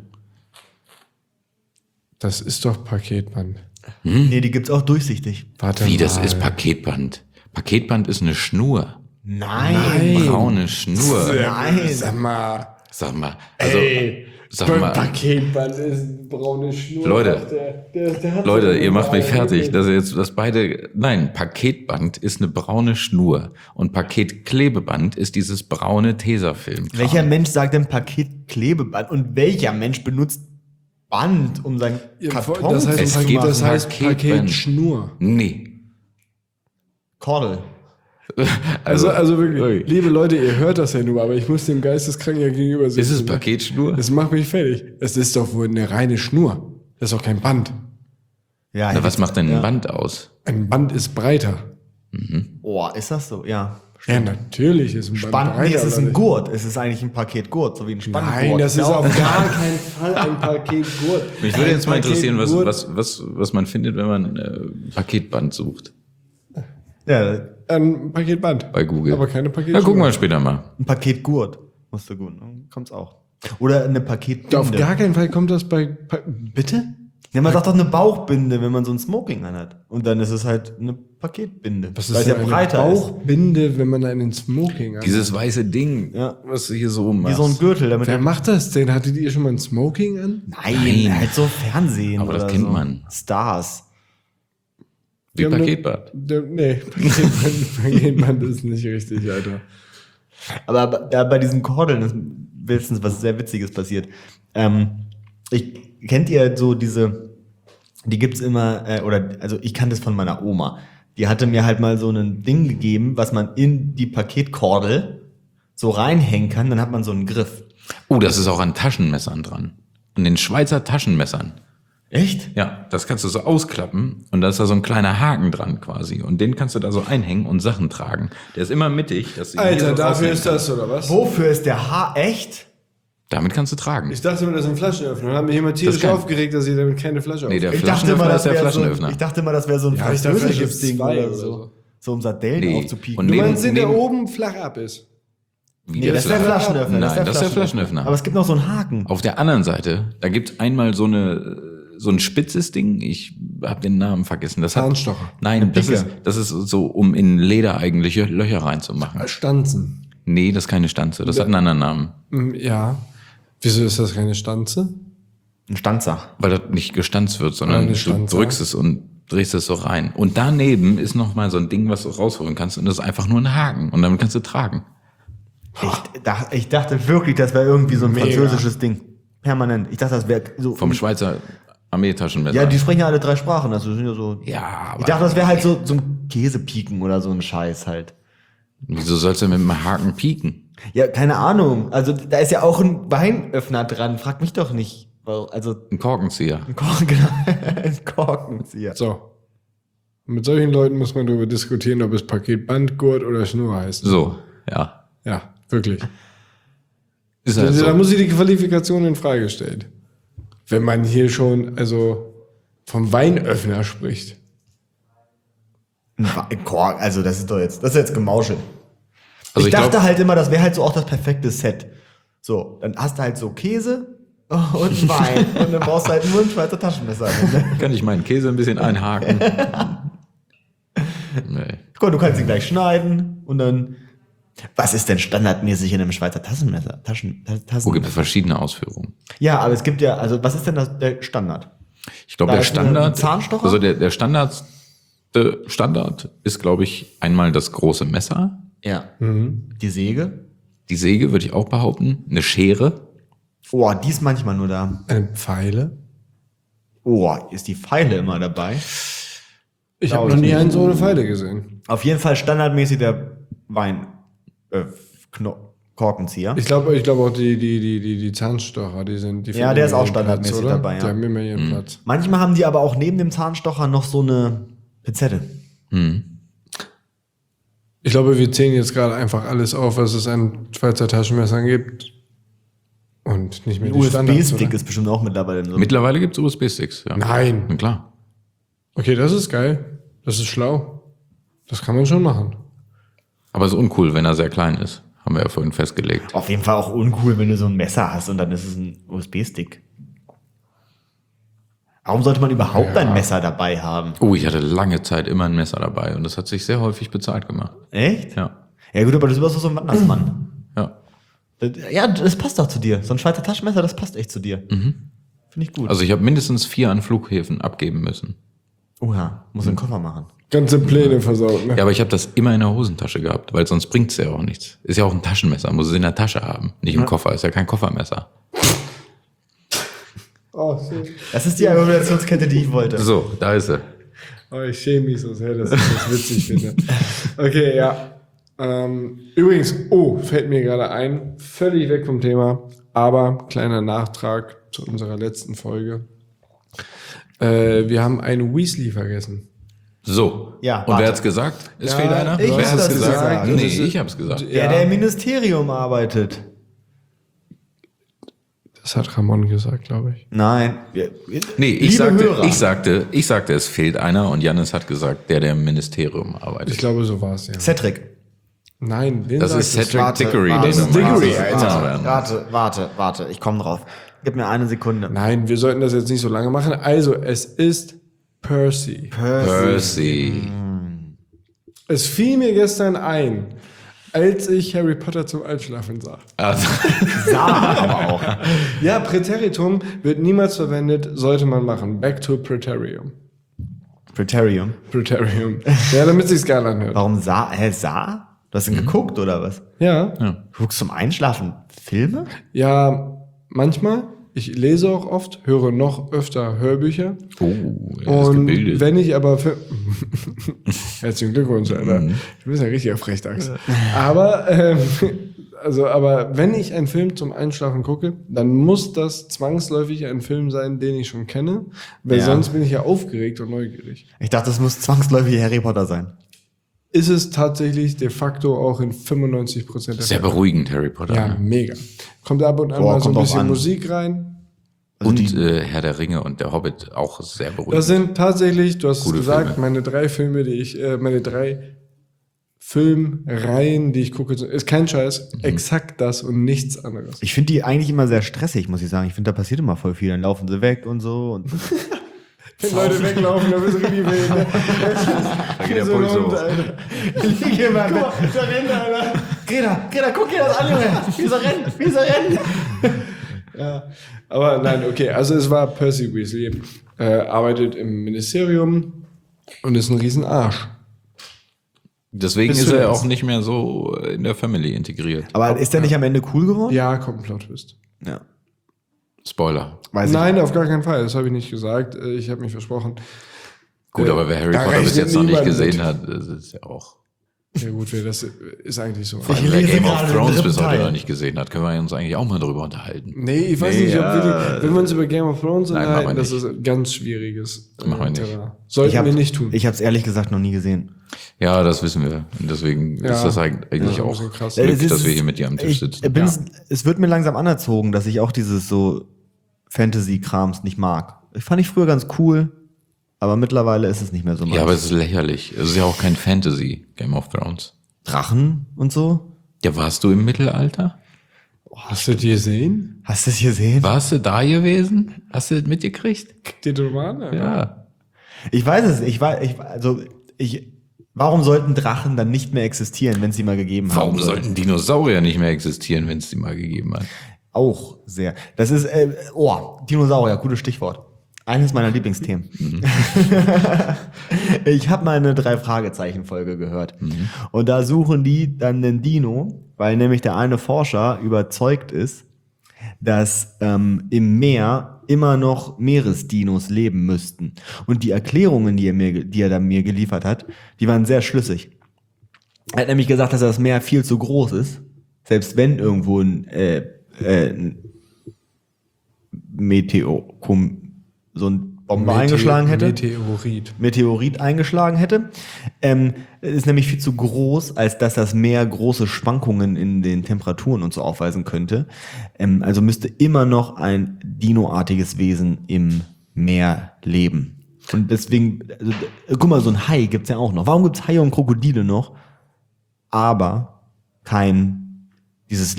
Das ist doch Paketband. Nee, die gibt's auch durchsichtig. Warte Wie, das mal. ist Paketband? Paketband ist eine Schnur. Nein. Eine braune Schnur. Nein. Sag mal. Sag mal. Also, sag Beim mal. Paketband ist eine braune Schnur. Leute. Der hat Leute, so ihr macht mich eine fertig. Braune- Dass ihr jetzt das beide. Nein, Paketband ist eine braune Schnur und Paketklebeband ist dieses braune Tesafilm. Welcher Mensch sagt denn Paketklebeband? Und welcher Mensch benutzt Band, um seinen Karton das heißt, Es Paket, gibt das heißt Paketband. Paketschnur. Nee. Kordel. Also wirklich, Ui. liebe Leute, ihr hört das ja nur, aber ich muss dem Geisteskranken ja gegenüber sitzen. Ist es Paketschnur? Das macht mich fertig. Es ist doch wohl eine reine Schnur. Das ist doch kein Band. Ja, Na, was macht denn ein Band aus? Ein Band ist breiter. Oh, ist das so? Ja. Ja, natürlich ist ein Band Band, breiter. nee, es ist oder ein nicht? Gurt. Es ist eigentlich ein Paketgurt, so wie ein Spanngurt. Nein, das ist Ja, auf gar keinen Fall ein Paketgurt. Mich würde jetzt mal interessieren, Paketgurt- was man findet, wenn man Paketband sucht Ja, Ein Paketband. bei Google. Aber keine Na, Paketschnur. gucken wir später mal. ein Paketgurt. Musst du gut. Kommt's auch. Oder eine Paketbinde. Auf gar keinen Fall kommt das bei... Bitte? Ja, man sagt doch eine Bauchbinde, wenn man so ein Smoking anhat. Und dann ist es halt eine Paketbinde. Was weil ist es ja denn eine breiter ist. Bauchbinde, wenn man einen Smoking hat? Dieses weiße Ding, Ja. was du hier so Wie machst. so ein Gürtel. Damit Wer macht das denn? Hattet ihr schon mal ein Smoking an? Nein, halt so Fernsehen. Aber das oder kennt so. man. Stars. Wie Wir haben Paketband. Nee, Paketband ist nicht richtig, Alter. Aber bei diesen Kordeln ist letztens was sehr Witziges passiert. Kennt ihr so die gibt's immer, also ich kannte es von meiner Oma. Die hatte mir halt mal so ein Ding gegeben, was man in die Paketkordel so reinhängen kann, dann hat man so einen Griff. Oh, das ist auch an Taschenmessern dran. An den Schweizer Taschenmessern. Echt? Ja, das kannst du so ausklappen und da ist da so ein kleiner Haken dran quasi. Und den kannst du da so einhängen und Sachen tragen. Der ist immer mittig. Dass du ihn hier Alter, so dafür rausnehmen ist das, oder was? Wofür ist der Haar echt? Damit kannst du tragen. Ich dachte mir, das ist ein Flaschenöffner. Und haben mich immer tierisch kann- aufgeregt, dass ich damit keine Flasche Nee, der aufmache. Flaschenöffner ist der wär Flaschenöffner. ich dachte mal, das wäre so ein Ja, ich dachte, französisches da gibt's Ding zwei oder oder so. so. So um Sardellen Nee. aufzupieken. Und Du neben- meinst den, der neben- oben flach ab ist? Wie Nee, das ist der Flaschenöffner. Nein, das ist der Flaschenöffner. Aber es gibt noch so einen Haken. Auf der anderen Seite, da gibt's einmal so ein spitzes Ding. Ich habe den Namen vergessen. Das hat, Zahnstocher. nein, das Picke. ist so, um in Leder eigentliche Löcher reinzumachen. Stanzen. Nee, das ist keine Stanze. Das hat einen anderen Namen. Ja. Wieso ist das keine Stanze? Ein Stanzer. Weil das nicht gestanzt wird, sondern Eine du Stanze. drückst es und drehst es so rein. Und daneben ist noch mal so ein Ding, was du rausholen kannst. Und das ist einfach nur ein Haken. Und damit kannst du tragen. Ich dachte wirklich, das wäre irgendwie so ein Mega. französisches Ding. Permanent. Ich dachte, das wäre so... Vom Schweizer Armeetaschenmesser. Ja, die sprechen ja alle 3 Sprachen. Also sind ja so... Ja, aber Ich dachte, das wäre halt so ein Käsepieken oder so ein Scheiß halt. wieso sollst du mit dem Haken pieken? Ja, keine Ahnung. Also da ist ja auch ein Weinöffner dran. Frag mich doch nicht. Also Ein Korkenzieher. ein Korken, genau. Ein Korkenzieher. So. Mit solchen Leuten muss man darüber diskutieren, ob es Paket Bandgurt oder Schnur heißt. So, ja. Ja, wirklich. Ist halt Also, da so. muss ich die Qualifikation in Frage stellen. Wenn man hier schon, vom Weinöffner spricht. Ein Kork, also das ist jetzt Gemauschel. Also ich ich dachte glaub- halt immer, das wäre halt so auch das perfekte Set. So, dann hast du halt so Käse und Wein und dann brauchst du halt nur ein Schweizer Taschenmesser. Kann ich meinen Käse ein bisschen einhaken? Nee. Guck, du kannst ihn gleich schneiden und dann... Was ist denn standardmäßig in einem Schweizer Taschenmesser? Wo gibt es verschiedene Ausführungen? Ja, aber es gibt ja, also was ist denn der Standard? Ich glaube, Da der ist ein Standard, Zahnstocher? also der Standard ist, glaube ich, einmal das große Messer. Ja. Die Säge? Die Säge würde ich auch behaupten. Eine Schere. Oh, die ist manchmal nur da. Eine Pfeile? Oh, ist die Pfeile immer dabei? Ich habe Glaub noch ich nie nicht. einen so eine Pfeile gesehen. Auf jeden Fall standardmäßig der Korkenzieher. Ich glaube auch die Zahnstocher, die Ja, finden der ist immer auch ihren standardmäßig Platz, oder? dabei, ja. Die haben immer ihren Platz. Manchmal haben die aber auch neben dem Zahnstocher noch so eine Pinzette. Ich glaube, wir zählen jetzt gerade einfach alles auf, was es an Schweizer Taschenmessern gibt. Und nicht mehr Ein die Standards, USB-Stick oder? ist bestimmt auch mittlerweile so. Mittlerweile gibt es USB-Sticks. Ja. Nein. Na klar. Okay, das ist geil. Das ist schlau. Das kann man schon machen. Aber es ist uncool, wenn er sehr klein ist. Haben wir ja vorhin festgelegt. Auf jeden Fall auch uncool, wenn du so ein Messer hast und dann ist es ein USB-Stick. Warum sollte man überhaupt ein Messer dabei haben? Oh, ich hatte lange Zeit immer ein Messer dabei und das hat sich sehr häufig bezahlt gemacht. Echt? Ja. Ja gut, aber du bist so ein Wandersmann. Ja. Ja, das passt doch zu dir. So ein Schweizer Taschenmesser, das passt echt zu dir. Finde ich gut. Also ich habe mindestens 4 an Flughäfen abgeben müssen. Oha, muss einen Koffer machen. Ganze Pläne versaut, ne? Ja, aber ich habe das immer in der Hosentasche gehabt, weil sonst bringt's ja auch nichts. Ist ja auch ein Taschenmesser, muss es in der Tasche haben, nicht im Koffer. Ist ja kein Koffermesser. Oh, shit. Das ist die Argumentationskette, die ich wollte. So, da ist sie. Oh, ich schäme mich so sehr, dass ich das witzig finde. Okay, ja. Übrigens, fällt mir gerade ein, völlig weg vom Thema, aber kleiner Nachtrag zu unserer letzten Folge. Wir haben einen Weasley vergessen. So. Ja, Und warte. wer hat's gesagt? Es Ja, fehlt einer? ich Wer hab hat's das gesagt. Nee, ich hab's gesagt. Der im Ministerium arbeitet. Das hat Ramon gesagt, glaube ich. Nein. Nee, Liebe Hörer. ich sagte, es fehlt einer und Jannis hat gesagt, der im Ministerium arbeitet. Ich glaube, so war es, ja. Cedric. Nein, wen Das ist sagt Cedric Diggory. Das ist Diggory, Alter. Warte, ich komme drauf. Gib mir eine Sekunde. Nein, wir sollten das jetzt nicht so lange machen. Also, es ist Percy. Percy. Es fiel mir gestern ein, als ich Harry Potter zum Einschlafen sah. Also, Aber auch. Ja, Präteritum wird niemals verwendet, sollte man machen. Back to Präterium. Präterium. Präterium. Ja, damit sich's geil anhört. Warum sah? Du hast ihn geguckt, oder was? Ja. Du guckst zum Einschlafen Filme? Ja, manchmal. Ich lese auch oft, höre noch öfter Hörbücher. er ist Und gebildet. wenn ich aber... Herzlichen Glückwunsch, Alter. Du bist ja richtig auf Rechtachs. Aber, aber wenn ich einen Film zum Einschlafen gucke, dann muss das zwangsläufig ein Film sein, den ich schon kenne, weil Ja. sonst bin ich ja aufgeregt und neugierig. Ich dachte, das muss zwangsläufig Harry Potter sein. Ist es tatsächlich de facto auch in 95% der Sehr beruhigend, Harry Potter. Ja, mega. Kommt ab und an Boah, mal so ein kommt drauf bisschen an. Musik rein. Und Herr der Ringe und der Hobbit auch sehr beruhigend. Das sind tatsächlich, du hast es Gute gesagt, Filme. meine 3 Filme, meine 3 Filmreihen, die ich gucke, ist kein Scheiß, exakt das und nichts anderes. Ich finde die eigentlich immer sehr stressig, muss ich sagen. Ich finde, da passiert immer voll viel. Dann laufen sie weg und so. Und Wenn Leute weglaufen, dann bist du richtig wild. Ne? Da geht der Puls hoch. ich liege hier mal. Da rennt einer. Greta, guck dir das an, Junge. Wie soll rennen? Ja. Aber nein, okay, also es war Percy Weasley, arbeitet im Ministerium und ist ein Riesenarsch. Deswegen Bis ist er zuletzt. auch nicht mehr so in der Family integriert. Aber ist der nicht am Ende cool geworden? Ja, kommt ein Plot-Twist. Ja. Spoiler. Nein, auf gar keinen Fall. Das habe ich nicht gesagt. Ich habe mich versprochen. Gut, aber wer Harry da Potter bis rechnet jetzt noch nicht niemand gesehen mit. hat, das ist ja auch. Ja gut, das ist eigentlich so. Ich Wer lese Game of gerade den Thrones dritten bis heute Teil. noch nicht gesehen hat, können wir uns eigentlich auch mal darüber unterhalten. Nee, ich weiß Nee, nicht, ob ja. wir wenn wir uns über Game of Thrones Nein, unterhalten, machen wir das ist ein ganz schwieriges Machen wir nicht. Terrain. Sollten wir nicht tun. Ich habe es ehrlich gesagt noch nie gesehen. Ja, das wissen wir. Und deswegen ist das eigentlich Ja, ein auch bisschen krass. Glück, Es ist- dass wir hier mit dir am Tisch sitzen. Es wird mir langsam anerzogen, dass ich auch dieses so Fantasy-Krams nicht mag. Ich fand ich früher ganz cool, aber mittlerweile ist es nicht mehr so Ja, aber es ist lächerlich. Es ist ja auch kein Fantasy, Game of Thrones. Drachen und so. Ja, warst du im Mittelalter? Hast du die gesehen? Hast du es gesehen? Warst du da gewesen? Hast du das mitgekriegt? Die Romane? Ja. Ich weiß es. Warum sollten Drachen dann nicht mehr existieren, wenn es sie mal gegeben haben? Warum sollten Dinosaurier nicht mehr existieren, wenn es die mal gegeben hat? Auch sehr. Das ist, Dinosaurier, gutes Stichwort. Eines meiner Lieblingsthemen. Ich habe mal eine 3-Fragezeichen-Folge gehört. Und da suchen die dann den Dino, weil nämlich der eine Forscher überzeugt ist, dass im Meer immer noch Meeresdinos leben müssten. Und die Erklärungen, die er dann mir geliefert hat, die waren sehr schlüssig. Er hat nämlich gesagt, dass das Meer viel zu groß ist, selbst wenn irgendwo ein so ein Bombe eingeschlagen hätte. Meteorit eingeschlagen hätte. Ist nämlich viel zu groß, als dass das Meer große Schwankungen in den Temperaturen und so aufweisen könnte. Also müsste immer noch ein dinoartiges Wesen im Meer leben. Und deswegen, also, guck mal, so ein Hai gibt's ja auch noch. Warum gibt's Haie und Krokodile noch? Aber dieses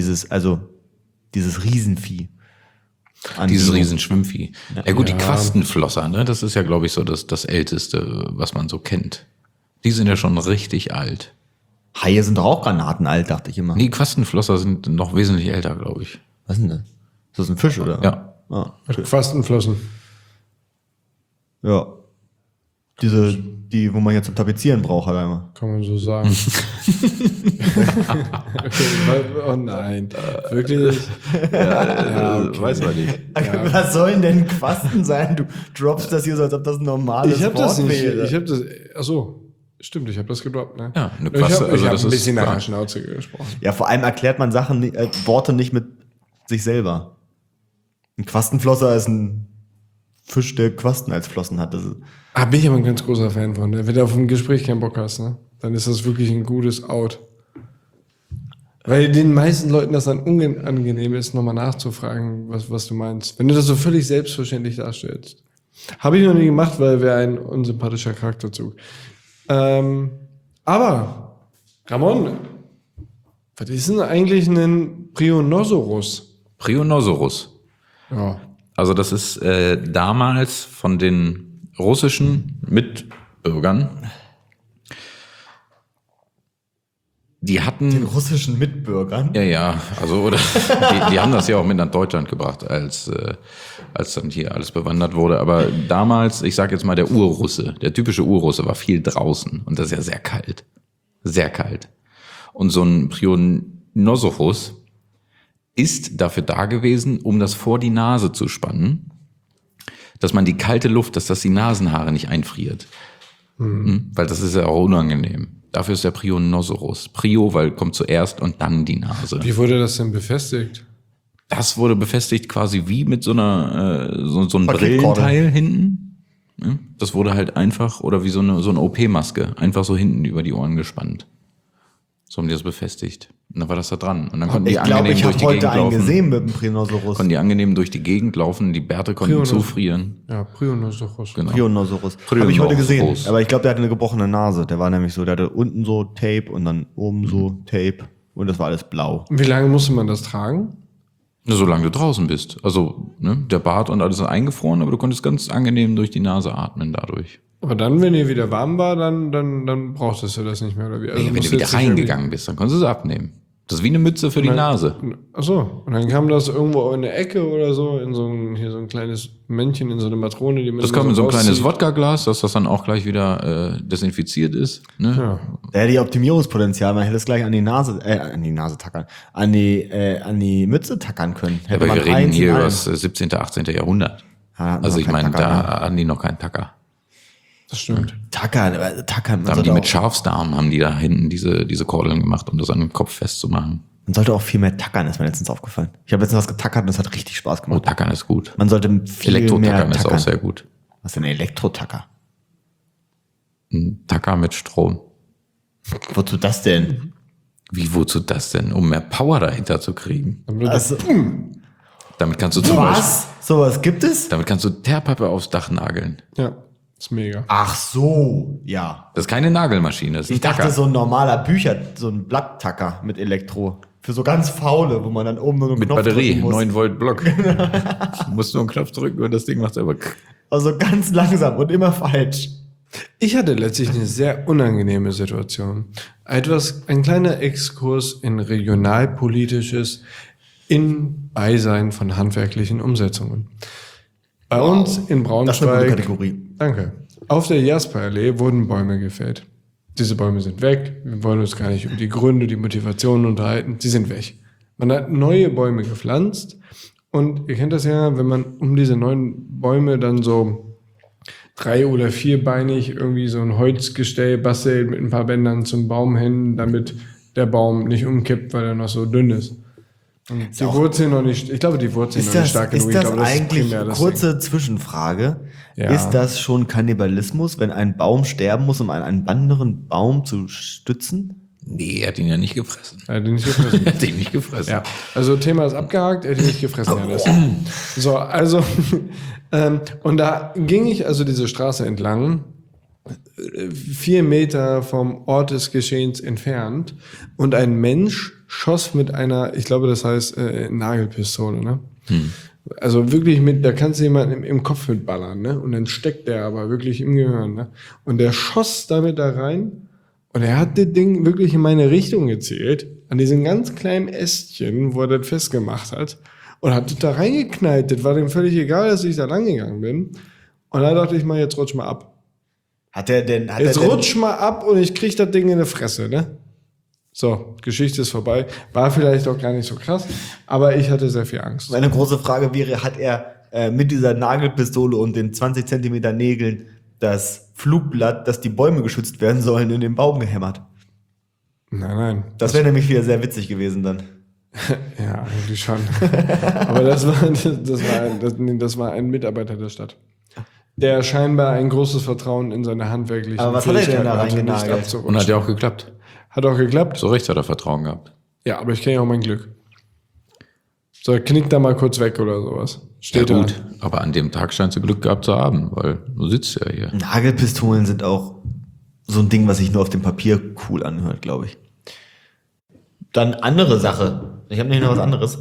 Riesenvieh. Dieses Dino. Riesenschwimmvieh. Ja gut, die Quastenflosser, ne? Das ist ja, glaube ich, so das Älteste, was man so kennt. Die sind ja schon richtig alt. Haie sind doch auch granatenalt, dachte ich immer. Nee, Quastenflosser sind noch wesentlich älter, glaube ich. Was ist denn das? Ist das ein Fisch, oder? Ja. Ah, Mit Quastenflossen. ja. Die, wo man jetzt zum Tapezieren braucht, halt einmal. Kann man so sagen. Oh nein. Wirklich? Ja, okay. Weiß man nicht. Was sollen denn Quasten sein? Du droppst das hier so, als ob das ein normales Ich habe das Wort nicht. wäre. Ich habe das. Achso. Stimmt, ich habe das gedroppt, ne? Ja, eine Ich Quaste, habe also hab das ein ist bisschen nach klar. der Schnauze gesprochen. Ja, vor allem erklärt man Worte nicht mit sich selber. Ein Quastenflosser ist ein Fisch, der Quasten als Flossen hat. Das ist, Bin ich aber ein ganz großer Fan von. Ne? Wenn du auf ein Gespräch keinen Bock hast, ne? Dann ist das wirklich ein gutes Out. Weil den meisten Leuten das dann unangenehm ist, nochmal nachzufragen, was du meinst. Wenn du das so völlig selbstverständlich darstellst. Habe ich noch nie gemacht, weil wäre ein unsympathischer Charakterzug. Aber, Ramon, was ist denn eigentlich ein Prionosaurus? Prionosaurus. Ja. Also das ist damals von den russischen Mitbürgern. Die hatten... den russischen Mitbürgern. Ja, also oder die haben das ja auch mit nach Deutschland gebracht, als dann hier alles bewandert wurde. Aber damals, ich sag jetzt mal der Urrusse, der typische Urrusse war viel draußen und das ist ja sehr kalt. Sehr kalt. Und so ein Prionosaurus ist dafür da gewesen, um das vor die Nase zu spannen, dass man die kalte Luft, dass das die Nasenhaare nicht einfriert. Weil das ist ja auch unangenehm. Dafür ist der Prionosaurus. Prio, weil kommt zuerst und dann die Nase. Wie wurde das denn befestigt? Das wurde befestigt quasi wie mit so einer so ein Paketkorde. Brillenteil hinten. Ja, das wurde halt einfach, oder wie so eine OP-Maske, einfach so hinten über die Ohren gespannt. So haben die das befestigt. Und dann war das da dran. Und dann konnten die Ich glaube, angenehm ich durch habe die heute Gegend einen laufen. gesehen mit dem Prionosaurus. Konnten die angenehm durch die Gegend laufen, die Bärte konnten Prionosaurus. zufrieren. Ja, Prionosaurus. Genau. Prionosaurus. Habe Prionosaurus. ich heute gesehen. Aber ich glaube, der hatte eine gebrochene Nase. Der war nämlich so, der hatte unten so Tape und dann oben so Tape. Und das war alles blau. Und wie lange musste man das tragen? Nur solange du draußen bist. Also, ne, der Bart und alles ist eingefroren, aber du konntest ganz angenehm durch die Nase atmen dadurch. Aber dann, wenn ihr wieder warm war, dann brauchtest du das nicht mehr, oder wie? Also Wenn du musst wieder jetzt nicht reingegangen bist, dann konntest du es abnehmen. Das ist wie eine Mütze für die Nase. Achso, und dann kam das irgendwo in der Ecke oder so, hier so ein kleines Männchen, in so eine Matrone, die mit Das kommt in so ein kleines Wodka-Glas, dass das dann auch gleich wieder desinfiziert ist. Ne? Ja. Ja, die Optimierungspotenzial, man hätte es gleich an die Nase tackern, an die Mütze tackern können. Hätte Aber man wir reden eins in hier über einem. das 17., 18. Jahrhundert. Ja, Also ich noch kein meine, Tacker, da hatten die noch keinen Tacker. Das stimmt. Tackern, man Da haben sollte die mit auch- Schafsdarm, haben die da hinten diese Kordeln gemacht, um das an den Kopf festzumachen. Man sollte auch viel mehr tackern, ist mir letztens aufgefallen. Ich habe letztens was getackert und es hat richtig Spaß Oh, gemacht. Tackern ist gut. Man sollte viel mehr Elektrotackern ist tackern. auch sehr gut. Was ist denn Elektrotacker? Ein Tacker mit Strom. Wozu das denn? Wie, wozu das denn? Um mehr Power dahinter zu kriegen. Also, Damit kannst du zum Beispiel, was? Sowas gibt es? damit kannst du Teerpappe aufs Dach nageln. Ja, ist mega. Ach so, ja. Das ist keine Nagelmaschine, das ist ein Ich dachte, Tacker. so ein normaler so ein Blatttacker mit Elektro. Für so ganz faule, wo man dann oben nur einen Mit Knopf Batterie, drücken muss. 9 Volt Block. Du musst nur einen Knopf drücken und das Ding macht selber. Also ganz langsam und immer falsch. Ich hatte letztlich eine sehr unangenehme Situation. Ein kleiner Exkurs in regionalpolitisches in Beisein von handwerklichen Umsetzungen. Bei uns in Das ist eine gute Braunschweig, Kategorie. danke, auf der Jasperallee wurden Bäume gefällt. Diese Bäume sind weg. Wir wollen uns gar nicht über die Gründe, die Motivationen unterhalten. Sie sind weg. Man hat neue Bäume gepflanzt und ihr kennt das ja, wenn man um diese neuen Bäume dann so 3- oder 4-beinig irgendwie so ein Holzgestell bastelt mit ein paar Bändern zum Baum hin, damit der Baum nicht umkippt, weil er noch so dünn ist. Und die Wurzeln noch nicht, ich glaube, die Wurzeln noch nicht stark genug. Ist Ich das glaube, eigentlich, primär das kurze Zwischenfrage, Ja. ist das schon Kannibalismus, wenn ein Baum sterben muss, um einen anderen Baum zu stützen? Nee, er hat ihn ja nicht gefressen. Ding. Er hat ihn nicht gefressen. Er hat ihn nicht gefressen. Ja, also Thema ist abgehakt, er hat ihn nicht gefressen. Ja, das. So, also, und da ging ich also diese Straße entlang, 4 Meter vom Ort des Geschehens entfernt, und ein Mensch schoss mit einer, ich glaube, das heißt Nagelpistole, ne? Also wirklich da kannst du jemanden im Kopf mitballern, ne? Und dann steckt der aber wirklich im Gehirn, ne? Und der schoss damit da rein. Und er hat das Ding wirklich in meine Richtung gezielt, an diesem ganz kleinen Ästchen, wo er das festgemacht hat, und hat das da reingeknallt. Das war dem völlig egal, dass ich da lang gegangen bin. Und da dachte ich mal, jetzt rutsch mal ab. Jetzt rutsch mal ab und ich krieg das Ding in die Fresse, ne? So, Geschichte ist vorbei. War vielleicht auch gar nicht so krass, aber ich hatte sehr viel Angst. Meine große Frage wäre, hat er mit dieser Nagelpistole und den 20 Zentimeter Nägeln das Flugblatt, dass die Bäume geschützt werden sollen, in den Baum gehämmert? Nein. Das wäre nämlich wieder sehr witzig gewesen dann. Ja, eigentlich schon. Aber das war ein Mitarbeiter der Stadt, der scheinbar ein großes Vertrauen in seine handwerklichen Aber was hat er denn da hatte, nicht reingenagelt? abzurutschen. Und hat ja auch geklappt. Hat auch geklappt. So recht hat er Vertrauen gehabt. Ja, aber ich kenne ja auch mein Glück. So, knick da mal kurz weg oder sowas. Steht ja da. gut, aber an dem Tag scheinst du Glück gehabt zu haben, weil du sitzt ja hier. Nagelpistolen sind auch so ein Ding, was sich nur auf dem Papier cool anhört, glaube ich. Dann andere Sache. Ich habe nämlich noch was anderes,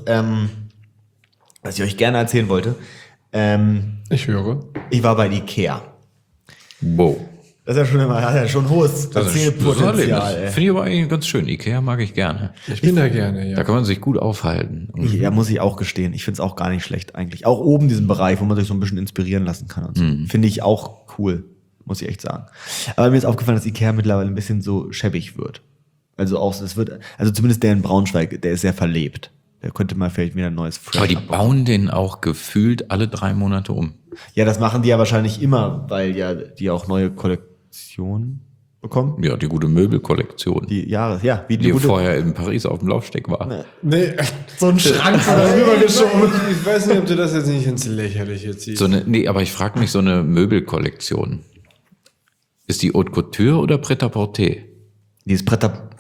was ich euch gerne erzählen wollte. Ich höre. Ich war bei Ikea. Wow. Das ist ja schon immer, hat ja schon hohes Das Erzählpotenzial. finde ich aber eigentlich ganz schön. Ikea mag ich gerne. Ich bin da gerne, ja. Da kann man sich gut aufhalten. Und Ja, muss ich auch gestehen. Ich finde es auch gar nicht schlecht eigentlich. Auch oben diesen Bereich, wo man sich so ein bisschen inspirieren lassen kann und so. Finde ich auch cool, muss ich echt sagen. Aber mir ist aufgefallen, dass Ikea mittlerweile ein bisschen so schäbig wird. Also zumindest der in Braunschweig, der ist sehr verlebt. Der könnte mal vielleicht wieder ein neues Fresh aber die abbauen. bauen den auch gefühlt alle 3 Monate um. Ja, das machen die ja wahrscheinlich immer, weil ja die auch neue Kollektionen bekommen. Ja, die gute Möbelkollektion, Die Jahres, ja, wie die gute. vorher in Paris auf dem Laufsteg war. Nee, So ein Schrank rübergeschoben. Ich weiß nicht, ob du das jetzt nicht ins Lächerliche ziehst. Aber ich frage mich, so eine Möbelkollektion, ist die Haute Couture oder Pret-à-Porter? Die ist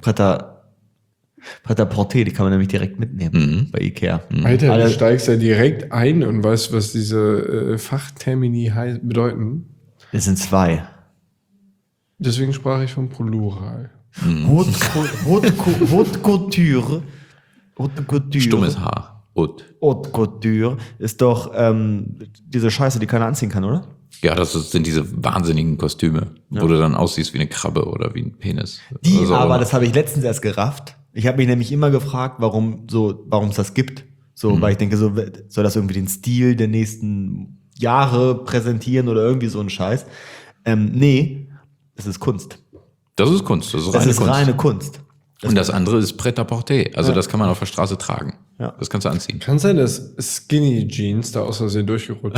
Pret-à-Porter, die kann man nämlich direkt mitnehmen bei Ikea. Alter, Alle- du steigst ja direkt ein und weißt, was diese Fachtermini bedeuten. Es sind 2. Deswegen sprach ich vom Plural. Haute Couture. Haute Couture. Stummes Haar. Haute. Haute Couture ist doch diese Scheiße, die keiner anziehen kann, oder? Ja, sind diese wahnsinnigen Kostüme, wo du dann aussiehst wie eine Krabbe oder wie ein Penis. Die Also, aber, das habe ich letztens erst gerafft, Ich habe mich nämlich immer gefragt, warum es das gibt. So, weil ich denke, so soll das irgendwie den Stil der nächsten Jahre präsentieren oder irgendwie so ein Scheiß. Nee, es ist Kunst. Das ist Kunst, das ist Das reine ist Kunst. reine Kunst. Und das andere ist Pret-à-porter. Also das kann man auf der Straße tragen. Ja. Das kannst du anziehen. Kann sein, dass Skinny Jeans da aus Versehen durchgerutscht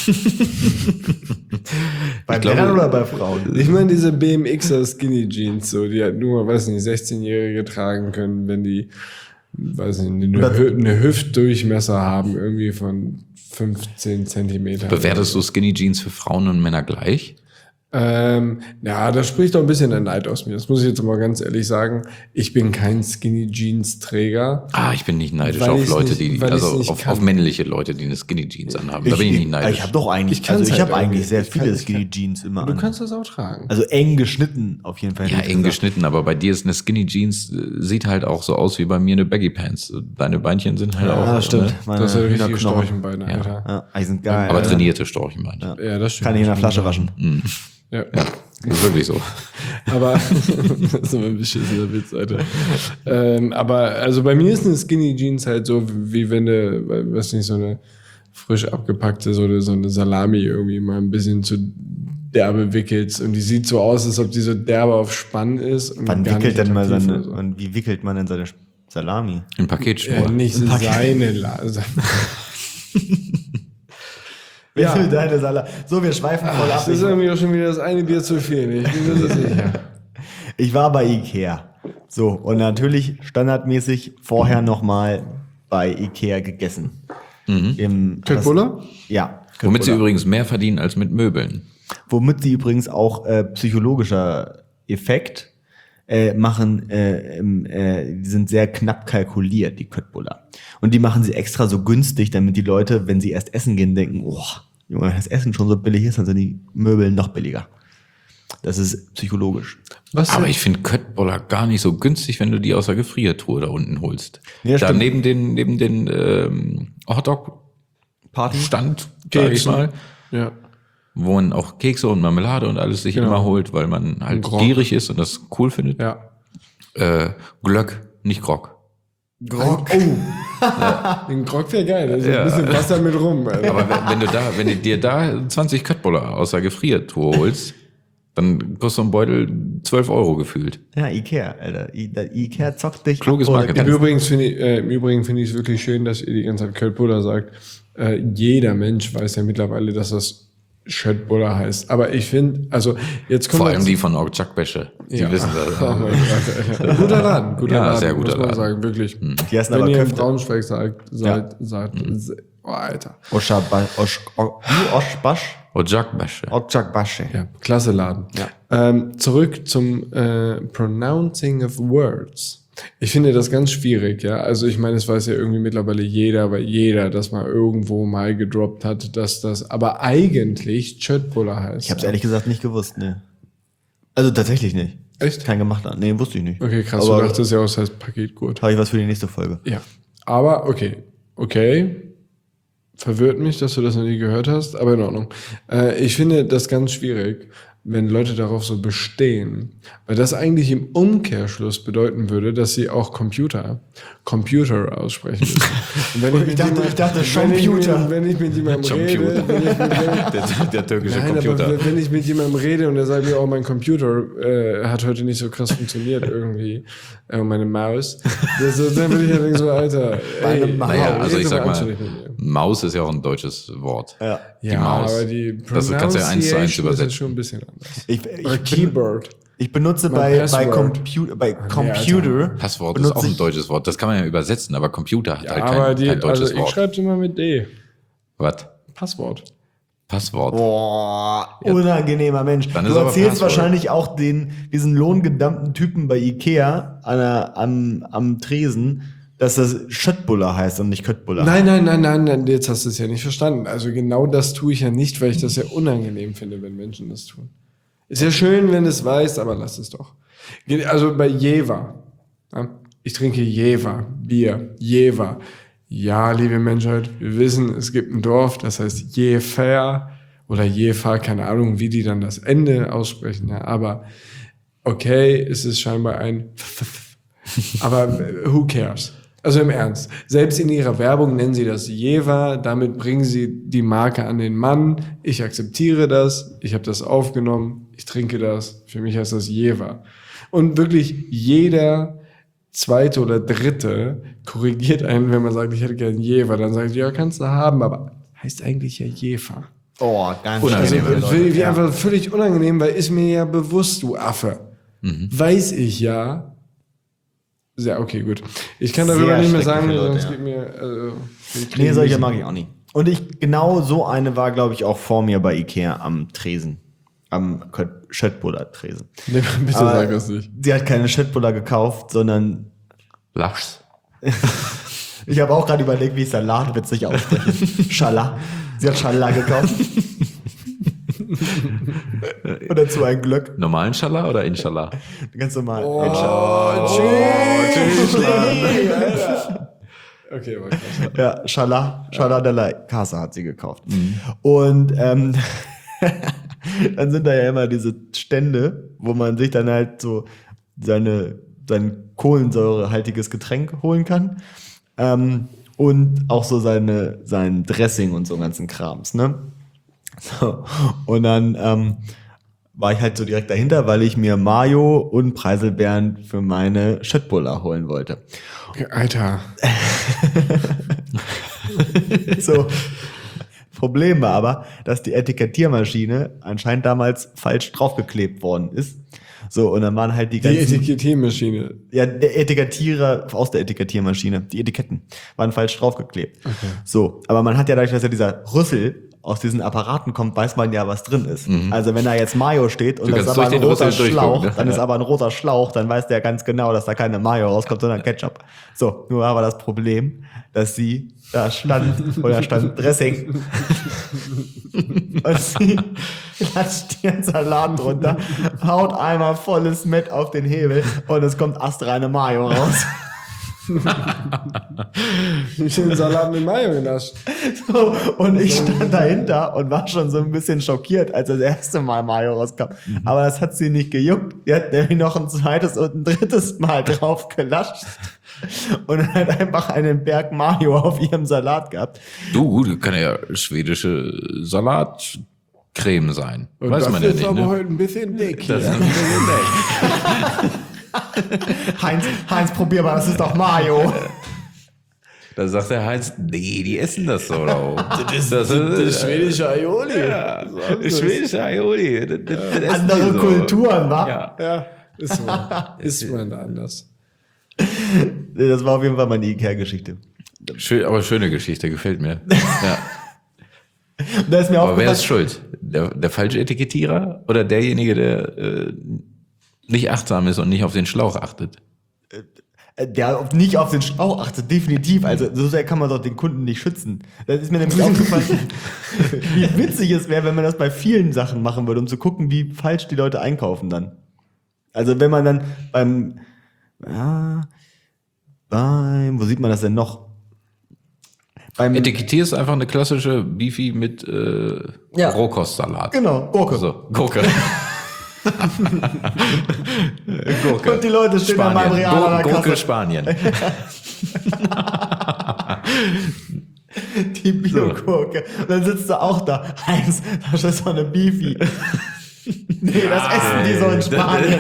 sind. Bei glaube- Männern oder bei Frauen? Ich meine, diese BMXer Skinny Jeans, so, die halt nur, weiß nicht, 16-Jährige tragen können, wenn die, weiß nicht, eine Hüftdurchmesser haben, irgendwie von 15 Zentimeter. Bewertest du Skinny Jeans für Frauen und Männer gleich? Ja, da spricht doch ein bisschen der Neid aus mir. Das muss ich jetzt mal ganz ehrlich sagen. Ich bin kein Skinny Jeans Träger. Ich bin nicht neidisch Weil auf ich's Leute, nicht- weil also ich's nicht auf kann. männliche Leute, die eine Skinny Jeans anhaben. Da bin ich nicht neidisch. Ich habe doch eigentlich, Ich kann's ich halt habe irgendwie. eigentlich sehr Ich kann- viele ich kann- Skinny Jeans immer Du an. kannst das auch tragen. Also eng geschnitten auf jeden Fall. Ja, hätte ich eng gesagt. geschnitten, aber bei dir ist eine Skinny Jeans, sieht halt auch so aus wie bei mir eine Baggy Pants. Deine Beinchen sind halt auch. Ja, stimmt. Ne? Meine Das sind richtige Hühnerknochen. Storchenbeine, Alter. Ja, die sind geil. Aber trainierte Storchenbeinchen. Ja, das stimmt. Kann ich in der Flasche waschen. Ja. Das ist wirklich so. Aber das ist immer ein beschissener Witz, Alter. Aber also bei mir ist eine Skinny Jeans halt so, wie wenn du, weiß nicht, so eine frisch abgepackte, so eine Salami irgendwie mal ein bisschen zu derbe wickelst. Und die sieht so aus, als ob die so derbe auf Spann ist. Und Wann gar wickelt nicht denn mal attraktiv seine, oder so. und wie wickelt man denn seine Salami? Ein Paketspur. Nicht seine Ja. Deine Salami. So, wir schweifen voll ab. Das ist irgendwie auch schon wieder das eine Bier zu viel. Ich bin mir nicht sicher. Ich war bei Ikea. So, und natürlich standardmäßig vorher nochmal bei Ikea gegessen. Köttbullar? Ja. Womit sie Köttbullar. übrigens mehr verdienen als mit Möbeln. Womit sie übrigens auch psychologischer Effekt machen, die sind sehr knapp kalkuliert, die Köttbullar. Und die machen sie extra so günstig, damit die Leute, wenn sie erst essen gehen, denken, oh, Junge, wenn das Essen schon so billig ist, dann sind die Möbel noch billiger. Das ist psychologisch. Aber ich finde Köttbullar gar nicht so günstig, wenn du die aus der Gefriertruhe da unten holst. Ja, da stimmt. neben den Hotdog-Stand, sag ich Keksen. mal, Ja. wo man auch Kekse und Marmelade und alles sich Genau. immer holt, weil man halt Grog. gierig ist und das cool findet. Ja. Glöck, nicht Grog. Grog. Den Grog wäre geil. Da ist ein bisschen Wasser mit rum. Alter. Aber wenn du dir da 20 Köttbullar aus der Gefriertruhe holst, dann kostet so ein Beutel 12 € gefühlt. Ja, Ikea, Alter. Ikea zockt dich Kluges ab, Marketing. oder? Im Übrigen finde ich es wirklich schön, dass ihr die ganze Zeit Köttbullar sagt. Jeder Mensch weiß ja mittlerweile, dass das Köttbullar heißt. Aber ich finde, also jetzt kommt Vor allem die von Okçakbeşe. Die wissen das. Oh mein Gott, Alter. Guter Laden, guter Ja, Laden, sehr guter muss man Laden. sagen, wirklich. Die essen Wenn aber ihr in Köfte. Braunschweig sagt, oh, Alter. Okçakbeşe. Okçakbaşı. Ja, klasse Laden. Zurück zum Pronouncing of Words. Ich finde das ganz schwierig, ja. Also ich meine, es weiß ja irgendwie mittlerweile weil jeder das mal irgendwo mal gedroppt hat, dass das aber eigentlich Köttbullar heißt. Ich hab's ehrlich gesagt nicht gewusst, ne. Also tatsächlich nicht. Echt? Kein gemacht. Nee, wusste ich nicht. Okay, krass. Aber Du dachtest ja auch, es heißt Paketgurt. habe ich was für die nächste Folge. Ja. Aber okay. Verwirrt mich, dass du das noch nie gehört hast, aber in Ordnung. Ich finde das ganz schwierig, wenn Leute darauf so bestehen, weil das eigentlich im Umkehrschluss bedeuten würde, dass sie auch Computer aussprechen müssen. Und wenn Ich dachte Computer. Wenn ich mit jemandem rede, Der türkische Nein, Computer. aber wenn ich mit jemandem rede und der sagt mir, oh, mein Computer hat heute nicht so krass funktioniert irgendwie, meine Maus, dann würde ich ja denken so, Alter, Meine ey, Maus. Naja, also red ich doch sag mal, anständig mit mir. Maus ist ja auch ein deutsches Wort. Ja. Die Maus. aber die Das kannst du ja 1:1 Pronunciation übersetzen. ist schon ein bisschen anders. Oder Ich Keyboard. benutze Mein bei Password. Computer. Passwort ist benutze auch ein ich- deutsches Wort. Das kann man ja übersetzen, aber Computer hat halt Aber kein deutsches also ich Wort. schreibe immer mit D. Was? Passwort. Passwort. Boah, unangenehmer Mensch. Dann Du ist aber erzählst Passwort. wahrscheinlich auch diesen lohngedammten Typen bei Ikea am Tresen, dass das Köttbullar heißt und nicht Köttbullar. Nein, jetzt hast du es ja nicht verstanden. Also genau das tue ich ja nicht, weil ich das ja unangenehm finde, wenn Menschen das tun. Ist ja schön, wenn du es weißt, aber lass es doch. Also bei Jever. Ja, ich trinke Jever, Bier, Jever. Ja, liebe Menschheit, wir wissen, es gibt ein Dorf, das heißt Jever oder Jever, keine Ahnung, wie die dann das Ende aussprechen. Ja, aber okay, es ist scheinbar ein Aber who cares? Also im Ernst. Selbst in ihrer Werbung nennen sie das Jever. Damit bringen sie die Marke an den Mann. Ich akzeptiere das. Ich habe das aufgenommen. Ich trinke das. Für mich heißt das Jever. Und wirklich jeder Zweite oder Dritte korrigiert einen, wenn man sagt, ich hätte gerne Jever. Dann sagt, ja, kannst du haben, aber heißt eigentlich ja Jever. Oh, ganz Unangenehm. Also wie einfach völlig unangenehm, weil ist mir ja bewusst, du Affe. Weiß ich ja. Ja, okay, gut. Ich kann darüber Sehr nicht mehr sagen, schreckliche Leute, sonst ja. geht mir... Also, Nee, solche mag ich auch nicht. Und genau so eine war, glaube ich, auch vor mir bei Ikea am Tresen. Am Schöttbuller-Tresen. Nee, bitte sag das nicht. Sie hat keine Schöttbuller gekauft, sondern Lachs. ich habe auch gerade überlegt, wie ich Salat witzig ausspreche. Schala. Sie hat Schala gekauft. Und dazu ein Glück. Normalen Schala oder Inshallah? Ganz normal. Okay, aber krass. Ja, Schala de la Casa hat sie gekauft. Und dann sind da ja immer diese Stände, wo man sich dann halt so sein kohlensäurehaltiges Getränk holen kann. Und auch so sein Dressing und so ganzen Krams, ne? So. Und dann war ich halt so direkt dahinter, weil ich mir Mayo und Preiselbeeren für meine Schöttbuller holen wollte. Alter. So. Problem war aber, dass die Etikettiermaschine anscheinend damals falsch draufgeklebt worden ist. So, und dann waren halt die Die ganzen... Etikettiermaschine. Ja, der Etikettierer aus der Etikettiermaschine, die Etiketten waren falsch draufgeklebt. Okay. So, aber man hat ja dadurch, dass ja dieser Rüssel aus diesen Apparaten kommt, weiß man ja, was drin ist. Also wenn da jetzt Mayo steht und Du das ist kannst aber ein durch den roter Rüssel Schlauch, durchgucken, ne? dann ist aber ein roter Schlauch, dann weiß der ganz genau, dass da keine Mayo rauskommt, sondern Ketchup. So, nur aber das Problem, dass da stand Dressing. Und sie klatscht ihren Salat drunter, haut einmal volles Met auf den Hebel und es kommt astreine Mayo raus. Ich habe den Salat mit Mayo genascht. So, und ich stand dahinter und war schon so ein bisschen schockiert, als das erste Mal Mayo rauskam. Aber das hat sie nicht gejuckt. Die hat nämlich noch ein zweites und ein drittes Mal drauf gelascht. Und hat einfach einen Berg Mayo auf ihrem Salat gehabt. Du, kann ja schwedische Salatcreme sein. Und Weiß das man ja ist nicht, aber ne? heute ein bisschen dick. Das ist ein bisschen dick. Heinz, probier mal, das ist doch Mayo. Da sagt der Heinz, nee, die essen das so. Das schwedische Aioli. Ja, schwedische Aioli. Das essen Andere die so. Kulturen, wa? Ja. Ja, ist man anders. Das war auf jeden Fall meine Ikea-Geschichte. Schön, aber schöne Geschichte, gefällt mir. Ja. Da ist mir Aber wer aufgefallen, ist schuld? Der falsche Etikettierer oder derjenige, der nicht achtsam ist und nicht auf den Schlauch achtet? der nicht auf den Schlauch achtet, definitiv. Also so sehr kann man doch den Kunden nicht schützen. Das ist mir nämlich aufgefallen, wie witzig es wäre, wenn man das bei vielen Sachen machen würde, um zu gucken, wie falsch die Leute einkaufen dann. Also wenn man dann wo sieht man das denn noch? Beim Etikettier ist einfach eine klassische Beefy mit Rohkostsalat. Genau, Gurke. So, Gurke. Gurke. Und die Leute stehen an meinem Real an der Gurke Kasse. Spanien. Die Bio-Gurke. Und dann sitzt du auch da. Heinz, das ist so eine Beefy. Nee, das essen die so in Spanien.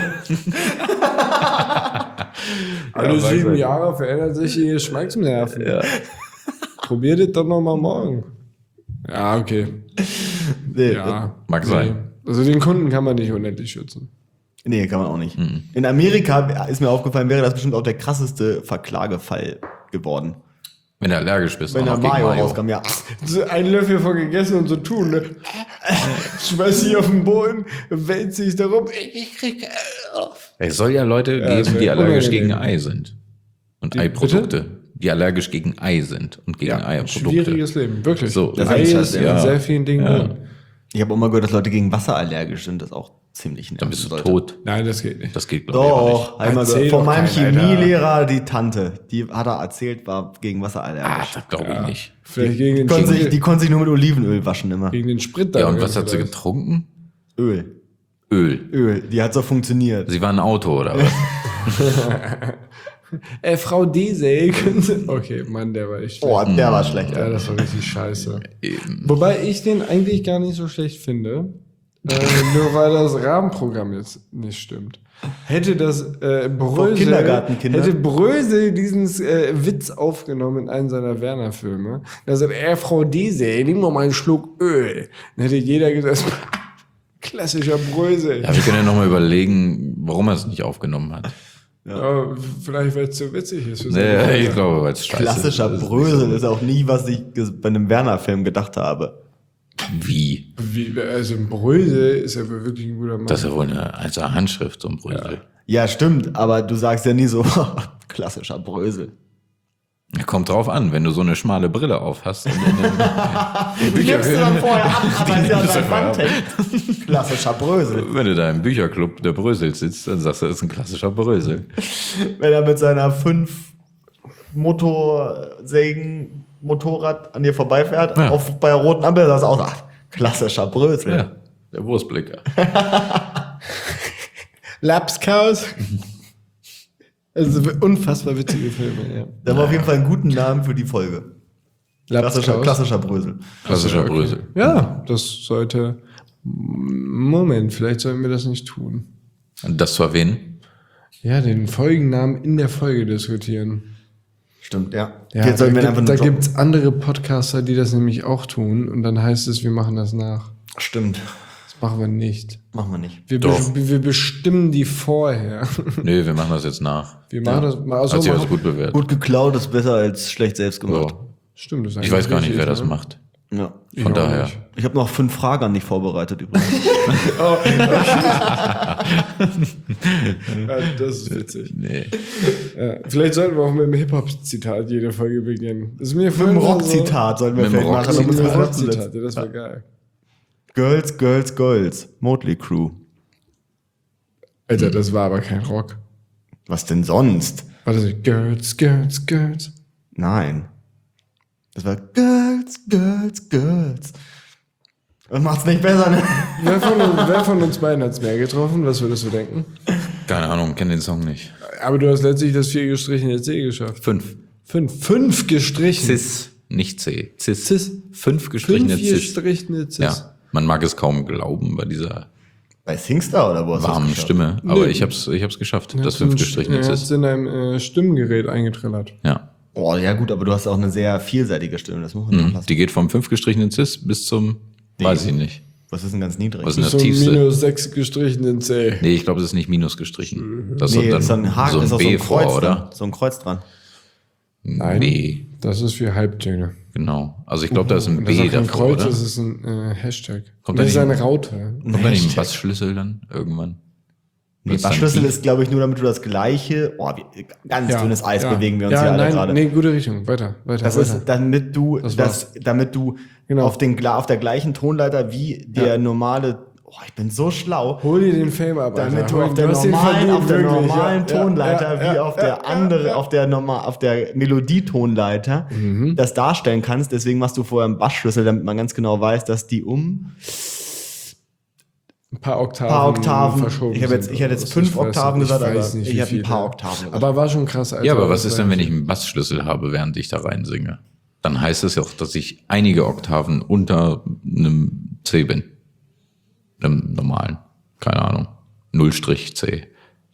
Alle 7 Jahre verändert sich die Geschmacksnerven. Ja. Probiert es doch noch mal morgen. Ja, okay. Nee, Ja, Mag sein. Also den Kunden kann man nicht unendlich schützen. nee, kann man auch nicht. In Amerika ist mir aufgefallen, wäre das bestimmt auch der krasseste Verklagefall geworden. Wenn du allergisch bist. Wenn auch da noch gegen Mayo rauskam, ja. So ein Löffel von gegessen und so tun, ne? Schmeiß sie auf den Boden, wälzt sich da rum. Ich krieg auf. Es soll ja Leute das geben, wär die allergisch unangenehm. gegen Ei sind. Und Eiprodukte. Die allergisch gegen Ei sind und gegen Eierprodukte. Schwieriges Leben, wirklich. So, das das Ei ist ist halt, in ja. sehr vielen Dingen Ja. drin. Ich habe auch mal gehört, dass Leute gegen Wasser allergisch sind. Das ist auch ziemlich nervig. Dann bist du tot. Nein, das geht nicht. Das geht, glaube ich, auch Doch, einmal Erzähl gehört. Von doch meinem keinen, Chemielehrer, die Tante, die hat er erzählt, war gegen Wasser nicht. allergisch. Das glaube ich nicht. Vielleicht gegen den, Die konnte sich nur mit Olivenöl waschen immer. gegen den Sprit. Ja, da und was hat sie vielleicht. getrunken? Öl. Öl. Die hat so funktioniert. Sie war ein Auto, oder was? Frau Diesel, können Sie... Okay, Mann, der war echt schlecht. Oh, der war schlecht. Ja, das war richtig scheiße. Eben. Wobei ich den eigentlich gar nicht so schlecht finde. Nur weil das Rahmenprogramm jetzt nicht stimmt. Hätte das Brösel, Kindergartenkinder. hätte Brösel diesen Witz aufgenommen in einem seiner Werner-Filme, da sagt Frau Diesel, nimm doch mal einen Schluck Öl. Dann hätte jeder gesagt, klassischer Brösel. Ja, wir können ja nochmal überlegen, warum er es nicht aufgenommen hat. Ja, vielleicht, weil es so witzig ist. Für Nee, seine ich Kinder. glaube, weil es scheiße Klassischer ist. Brösel ist auch nie, was ich bei einem Werner-Film gedacht habe. Wie? Also ein Brösel ist ja wirklich ein guter Mann. Das ist ja wohl eine einzelne Handschrift, so ein Brösel. Ja, stimmt, aber du sagst ja nie so, klassischer Brösel. Ja, kommt drauf an, wenn du so eine schmale Brille auf hast. Und Die gibst du dann vorher ab, aber ist ja Die gibst du sein vorher ab. Wandtext. Klassischer Brösel. wenn du da im Bücherclub der Brösel sitzt, dann sagst du, das ist ein klassischer Brösel. Wenn er mit seiner 5 Motorsägen Motorrad an dir vorbeifährt, Ja. bei der roten Ampel, sagst du auch, klassischer Brösel. Ja, der Wurstblicker. Lapskaus. Also unfassbar witzige Filme, ja. Der war auf jeden Fall einen guten Namen für die Folge. Klassischer Brösel. Klassischer Brösel. Ja, das sollte. Moment, vielleicht sollten wir das nicht tun. Und das zu erwähnen? Ja, den Folgennamen in der Folge diskutieren. Stimmt, ja. Ja, Jetzt sollten wir einfach da nur droppen. gibt's andere Podcaster, die das nämlich auch tun. Und dann heißt es, wir machen das nach. Stimmt. Das machen wir nicht. Machen wir nicht. Wir bestimmen die vorher. Nö, wir machen das jetzt nach. Wir machen das mal. Also Hat sich machen, das gut bewährt. Gut geklaut ist besser als schlecht selbst gemacht. So. Stimmt, das ist Ich weiß gar nicht, richtig, wer das ne? macht. Ja. Ich Von auch daher. nicht. Ich habe noch 5 Fragen an dich vorbereitet übrigens. Ja, das ist witzig. Nee. Ja, vielleicht sollten wir auch mit einem Hip-Hop-Zitat jede Folge beginnen. Das ist mir Mit vorhin einem so- Rockzitat sollten wir Mit dem vielleicht machen. Mit um einem das Rockzitat, abzusetzen. ja, das wäre geil. Girls, Girls, Girls. Motley Crew. Alter, das war aber kein Rock. Was denn sonst? War das nicht Girls, Girls, Girls? Nein. Das war Girls, Girls, Girls. Das macht's nicht besser, ne? Wer von uns beiden hat's mehr getroffen? Was würdest du denken? Keine Ahnung, kenne den Song nicht. Aber du hast letztlich das 4 gestrichene C geschafft. 5. 5 gestrichen. Cis, nicht C. Cis. Cis. 5 gestrichene 5 Cis. gestrichene Cis. Ja, man mag es kaum glauben bei dieser Bei Singstar oder wo hast du das warmen geschafft? Stimme. Aber Nee. ich hab's geschafft, das 5 gestrichene Er hat's Cis. in einem Stimmgerät eingetrillert. Ja. Oh, ja gut, aber du hast auch eine sehr vielseitige Stimme. Das muss man noch lassen. Die geht vom 5 gestrichenen Cis bis zum, weiß ich nicht. Was ist denn ganz niedrig? Was ist denn Bis das zum tiefste? minus 6 gestrichenen C. Nee, ich glaube, es ist nicht minus gestrichen. Das Nee, ist ist dann ein Haken, so ein ist auch B so ein Kreuz vor, oder? dran. So ein Kreuz dran. Nein. Nee, Das ist für Halbtöne. genau. Also ich glaube, da ist ein Und das ist B auch kein davor, Kreuz, oder? das ist ein Hashtag. Kommt das da ist nicht- eine Raute. Kommt da nicht ein Bassschlüssel dann irgendwann? Nee, Wird's dann Bassschlüssel tief? ist, glaube ich, nur damit du das gleiche, ganz dünnes Eis bewegen wir uns hier alle nein, gerade. Nee, gute Richtung. Weiter. Das weiter. ist, damit du, war's. damit du Genau. auf der gleichen Tonleiter wie der normale, ich bin so schlau, Hol dir den Fame ab, damit Alter. du auf der hast den normalen, verdient, auf der wirklich. normalen Ja, Tonleiter ja, wie ja, auf der andere, auf der Melodietonleiter das darstellen kannst. Deswegen machst du vorher einen Bassschlüssel, damit man ganz genau weiß, dass die Ein paar Oktaven, verschoben Ich hätte jetzt sind. 5 Oktaven gesagt, aber weiß nicht, ich wie habe ein paar viele. Oktaven gesagt. Aber war schon krass, Alter. Ja, aber was Das ist war denn, wenn ich einen Bassschlüssel habe, während ich da reinsinge? Dann heißt es ja auch, dass ich einige Oktaven unter einem C bin. Einem normalen. Keine Ahnung. 0-C.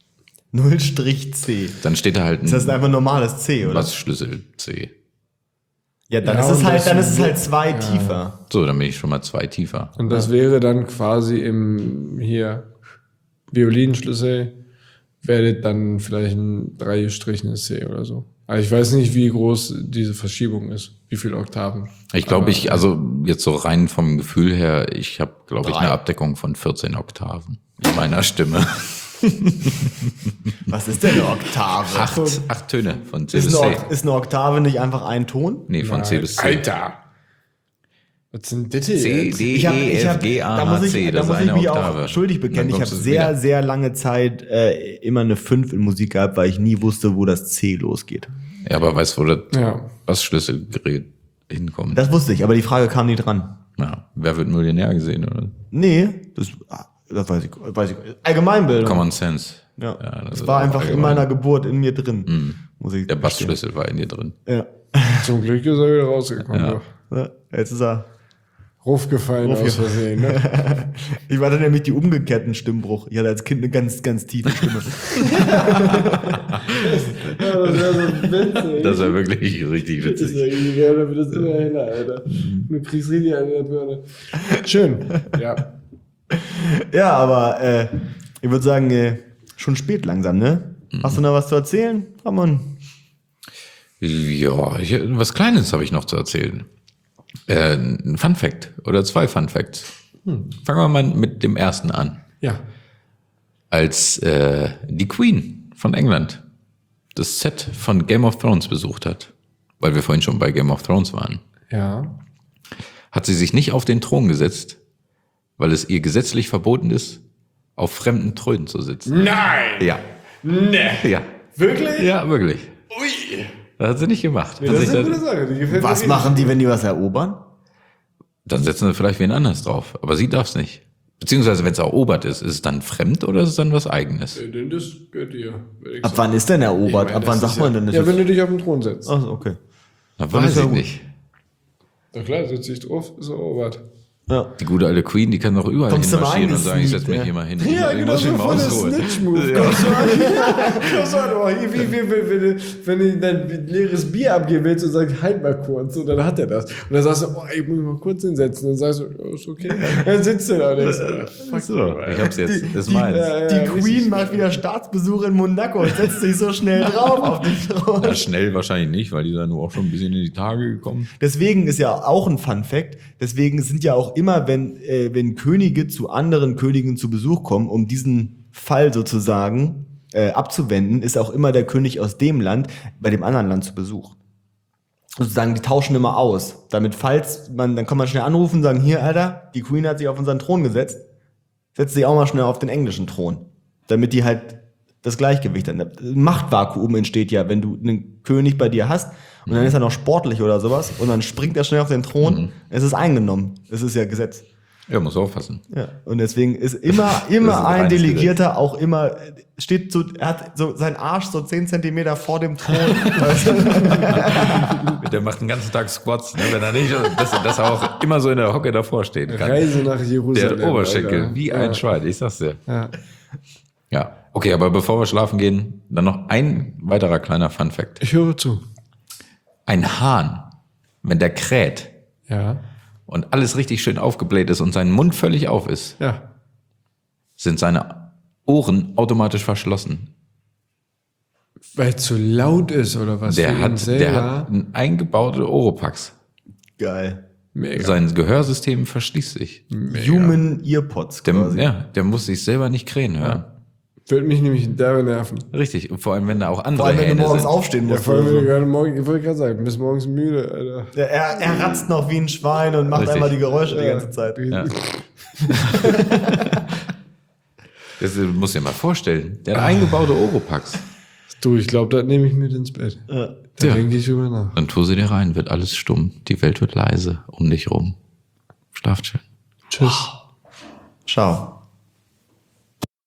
0-C. Dann steht da halt Das ist ein einfach normales C, oder? Bassschlüssel C. Ja, dann Ja, ist es und halt, das- dann ist es halt 2 tiefer. So, dann bin ich schon mal 2 tiefer. Und das wäre dann quasi im hier Violinschlüssel, wäre das dann vielleicht ein 3 gestrichenes C oder so. Also ich weiß nicht, wie groß diese Verschiebung ist, wie viele Oktaven. Ich glaube, also jetzt so rein vom Gefühl her, ich habe, glaube ich, 3. eine Abdeckung von 14 Oktaven in meiner Stimme. Was ist denn eine Oktave? 8 Töne von C Ist bis C. ist eine Oktave nicht einfach ein Ton? Nee, von C bis C. Alter! Was sind das C, jetzt? D, E, F, G, A, da H, muss C. ich, da Das ist muss ich eine mich Oktave. auch schuldig bekennen. Dann Ich habe kommst du sehr, wieder. sehr lange Zeit immer eine 5 in Musik gehabt, weil ich nie wusste, wo das C losgeht. Ja, aber weißt du, wo das Ja. Bassschlüsselgerät hinkommt? Das wusste ich, aber die Frage kam nie dran. Ja, wer wird Millionär gesehen, oder? Nee, das Das weiß ich. Allgemeinbildung. Common Sense. Ja. das Das ist war auch einfach in allgemein. meiner Geburt in mir drin. Muss ich Der gestehen. Bassschlüssel war in dir drin. Ja. Zum Glück ist er wieder rausgekommen. Ja. Ja. Ja, jetzt ist er. Rufgefallen aus Versehen. Ne? Ich hatte nämlich die umgekehrten Stimmbruch. Ich hatte als Kind eine ganz, ganz tiefe Stimme. Ja, das wäre so witzig. Das war wirklich richtig Das ist witzig. ja irgendwie geil, dann wird das immer heller, Alter. Du kriegst richtig an der Birne. Schön. Ja. Ja, aber ich würde sagen, schon spät langsam, ne? Hast du noch was zu erzählen, Ramon? Ja, was Kleines habe ich noch zu erzählen. Ein Fun Fact oder 2 Fun Facts. Fangen wir mal mit dem ersten an. Ja. Als die Queen von England das Set von Game of Thrones besucht hat, weil wir vorhin schon bei Game of Thrones waren, Ja. hat sie sich nicht auf den Thron gesetzt, weil es ihr gesetzlich verboten ist, auf fremden Thronen zu sitzen. Nein! Ja. Nee! Ja. Wirklich? Ja, wirklich. Ui! Das hat sie nicht gemacht. Nee, das ist eine gute Sache. Die gefällt Was mir machen die, wenn die was erobern? Dann setzen sie vielleicht wen anders drauf, aber sie darf es nicht. Beziehungsweise, wenn es erobert ist es dann fremd oder ist es dann was Eigenes? Denn das gehört dir. Ab wann ist denn erobert? Ich meine, Ab wann das sagt ist man denn das? Ja, wenn du dich auf den Thron setzt. Ach, okay. Na, weiß ja ich gut. nicht. Na klar, setz dich drauf, ist erobert. Ja. Die gute alte Queen, die kann doch überall Kommst du hinmarschieren mal und sagen, ich setze mich eingesneakt, hier mal hin. Ja, ich genau muss so mich mal voll der Oh, ausruhen. Snitch-Move. Kommst du an, oh, hier, wenn du dein leeres Bier abgeben willst und sagst, halt mal kurz, und dann hat er das. Und dann sagst du, oh, ich muss mich mal kurz hinsetzen. Und dann sagst du, oh, ist okay. Dann sitzt du da und denkst, fuck So, ich hab's jetzt, das ist meins. Die Queen macht wieder Staatsbesuch in Monaco und setzt sich so schnell drauf auf den Thron. Ja, schnell wahrscheinlich nicht, weil die sind nur auch schon ein bisschen in die Tage gekommen. Deswegen ist ja auch ein Fun Fact, deswegen sind ja auch immer, wenn Könige zu anderen Königen zu Besuch kommen, um diesen Fall sozusagen abzuwenden, ist auch immer der König aus dem Land bei dem anderen Land zu Besuch. Sozusagen, die tauschen immer aus. Damit, dann kann man schnell anrufen und sagen, hier, Alter, die Queen hat sich auf unseren Thron gesetzt, setzt sich auch mal schnell auf den englischen Thron. Damit die halt das Gleichgewicht haben. Ein Machtvakuum entsteht ja, wenn du einen König bei dir hast und dann ist er noch sportlich oder sowas und dann springt er schnell auf den Thron, es ist eingenommen. Es ist ja Gesetz. Ja, muss aufpassen. Ja. Und deswegen ist immer Das ist ein ein reines Delegierter auch immer, er hat so seinen Arsch so 10 Zentimeter vor dem Thron. Der macht den ganzen Tag Squats, ne, wenn er nicht, dass er auch immer so in der Hocke davor stehen kann. Reise nach Jerusalem. Der Oberschenkel, Alter. wie ein Schwein, ich sag's dir. Ja. Ja, okay, aber bevor wir schlafen gehen, dann noch ein weiterer kleiner Funfact. Ich höre zu. Ein Hahn, wenn der kräht Ja. und alles richtig schön aufgebläht ist und sein Mund völlig auf ist, Ja. sind seine Ohren automatisch verschlossen. Weil es zu laut ist oder was? Der für ihn hat selber? einen eingebauten Oropax. Geil. Mega. Sein Gehörsystem verschließt sich. Human Earpods quasi. Der muss sich selber nicht krähen hören. Würde mich nämlich derbe nerven. Richtig, und vor allem, wenn da auch andere Vor allem, wenn du Hähne morgens sind. aufstehen Ja, musst. vor allem, oder wenn so. du gerade morgen, ich wollte gerade sagen, du bist morgens müde, Alter. Er ratzt noch wie ein Schwein und macht Richtig. einmal die Geräusche die ganze Zeit. Ja. Das musst du dir mal vorstellen. Der hat eingebaute Oropax. Du, ich glaube, das nehme ich mit ins Bett. Da Ja. denke ich drüber nach. Dann tu sie dir rein, wird alles stumm. Die Welt wird leise um dich rum. Schlaft schön. Tschüss. Ciao.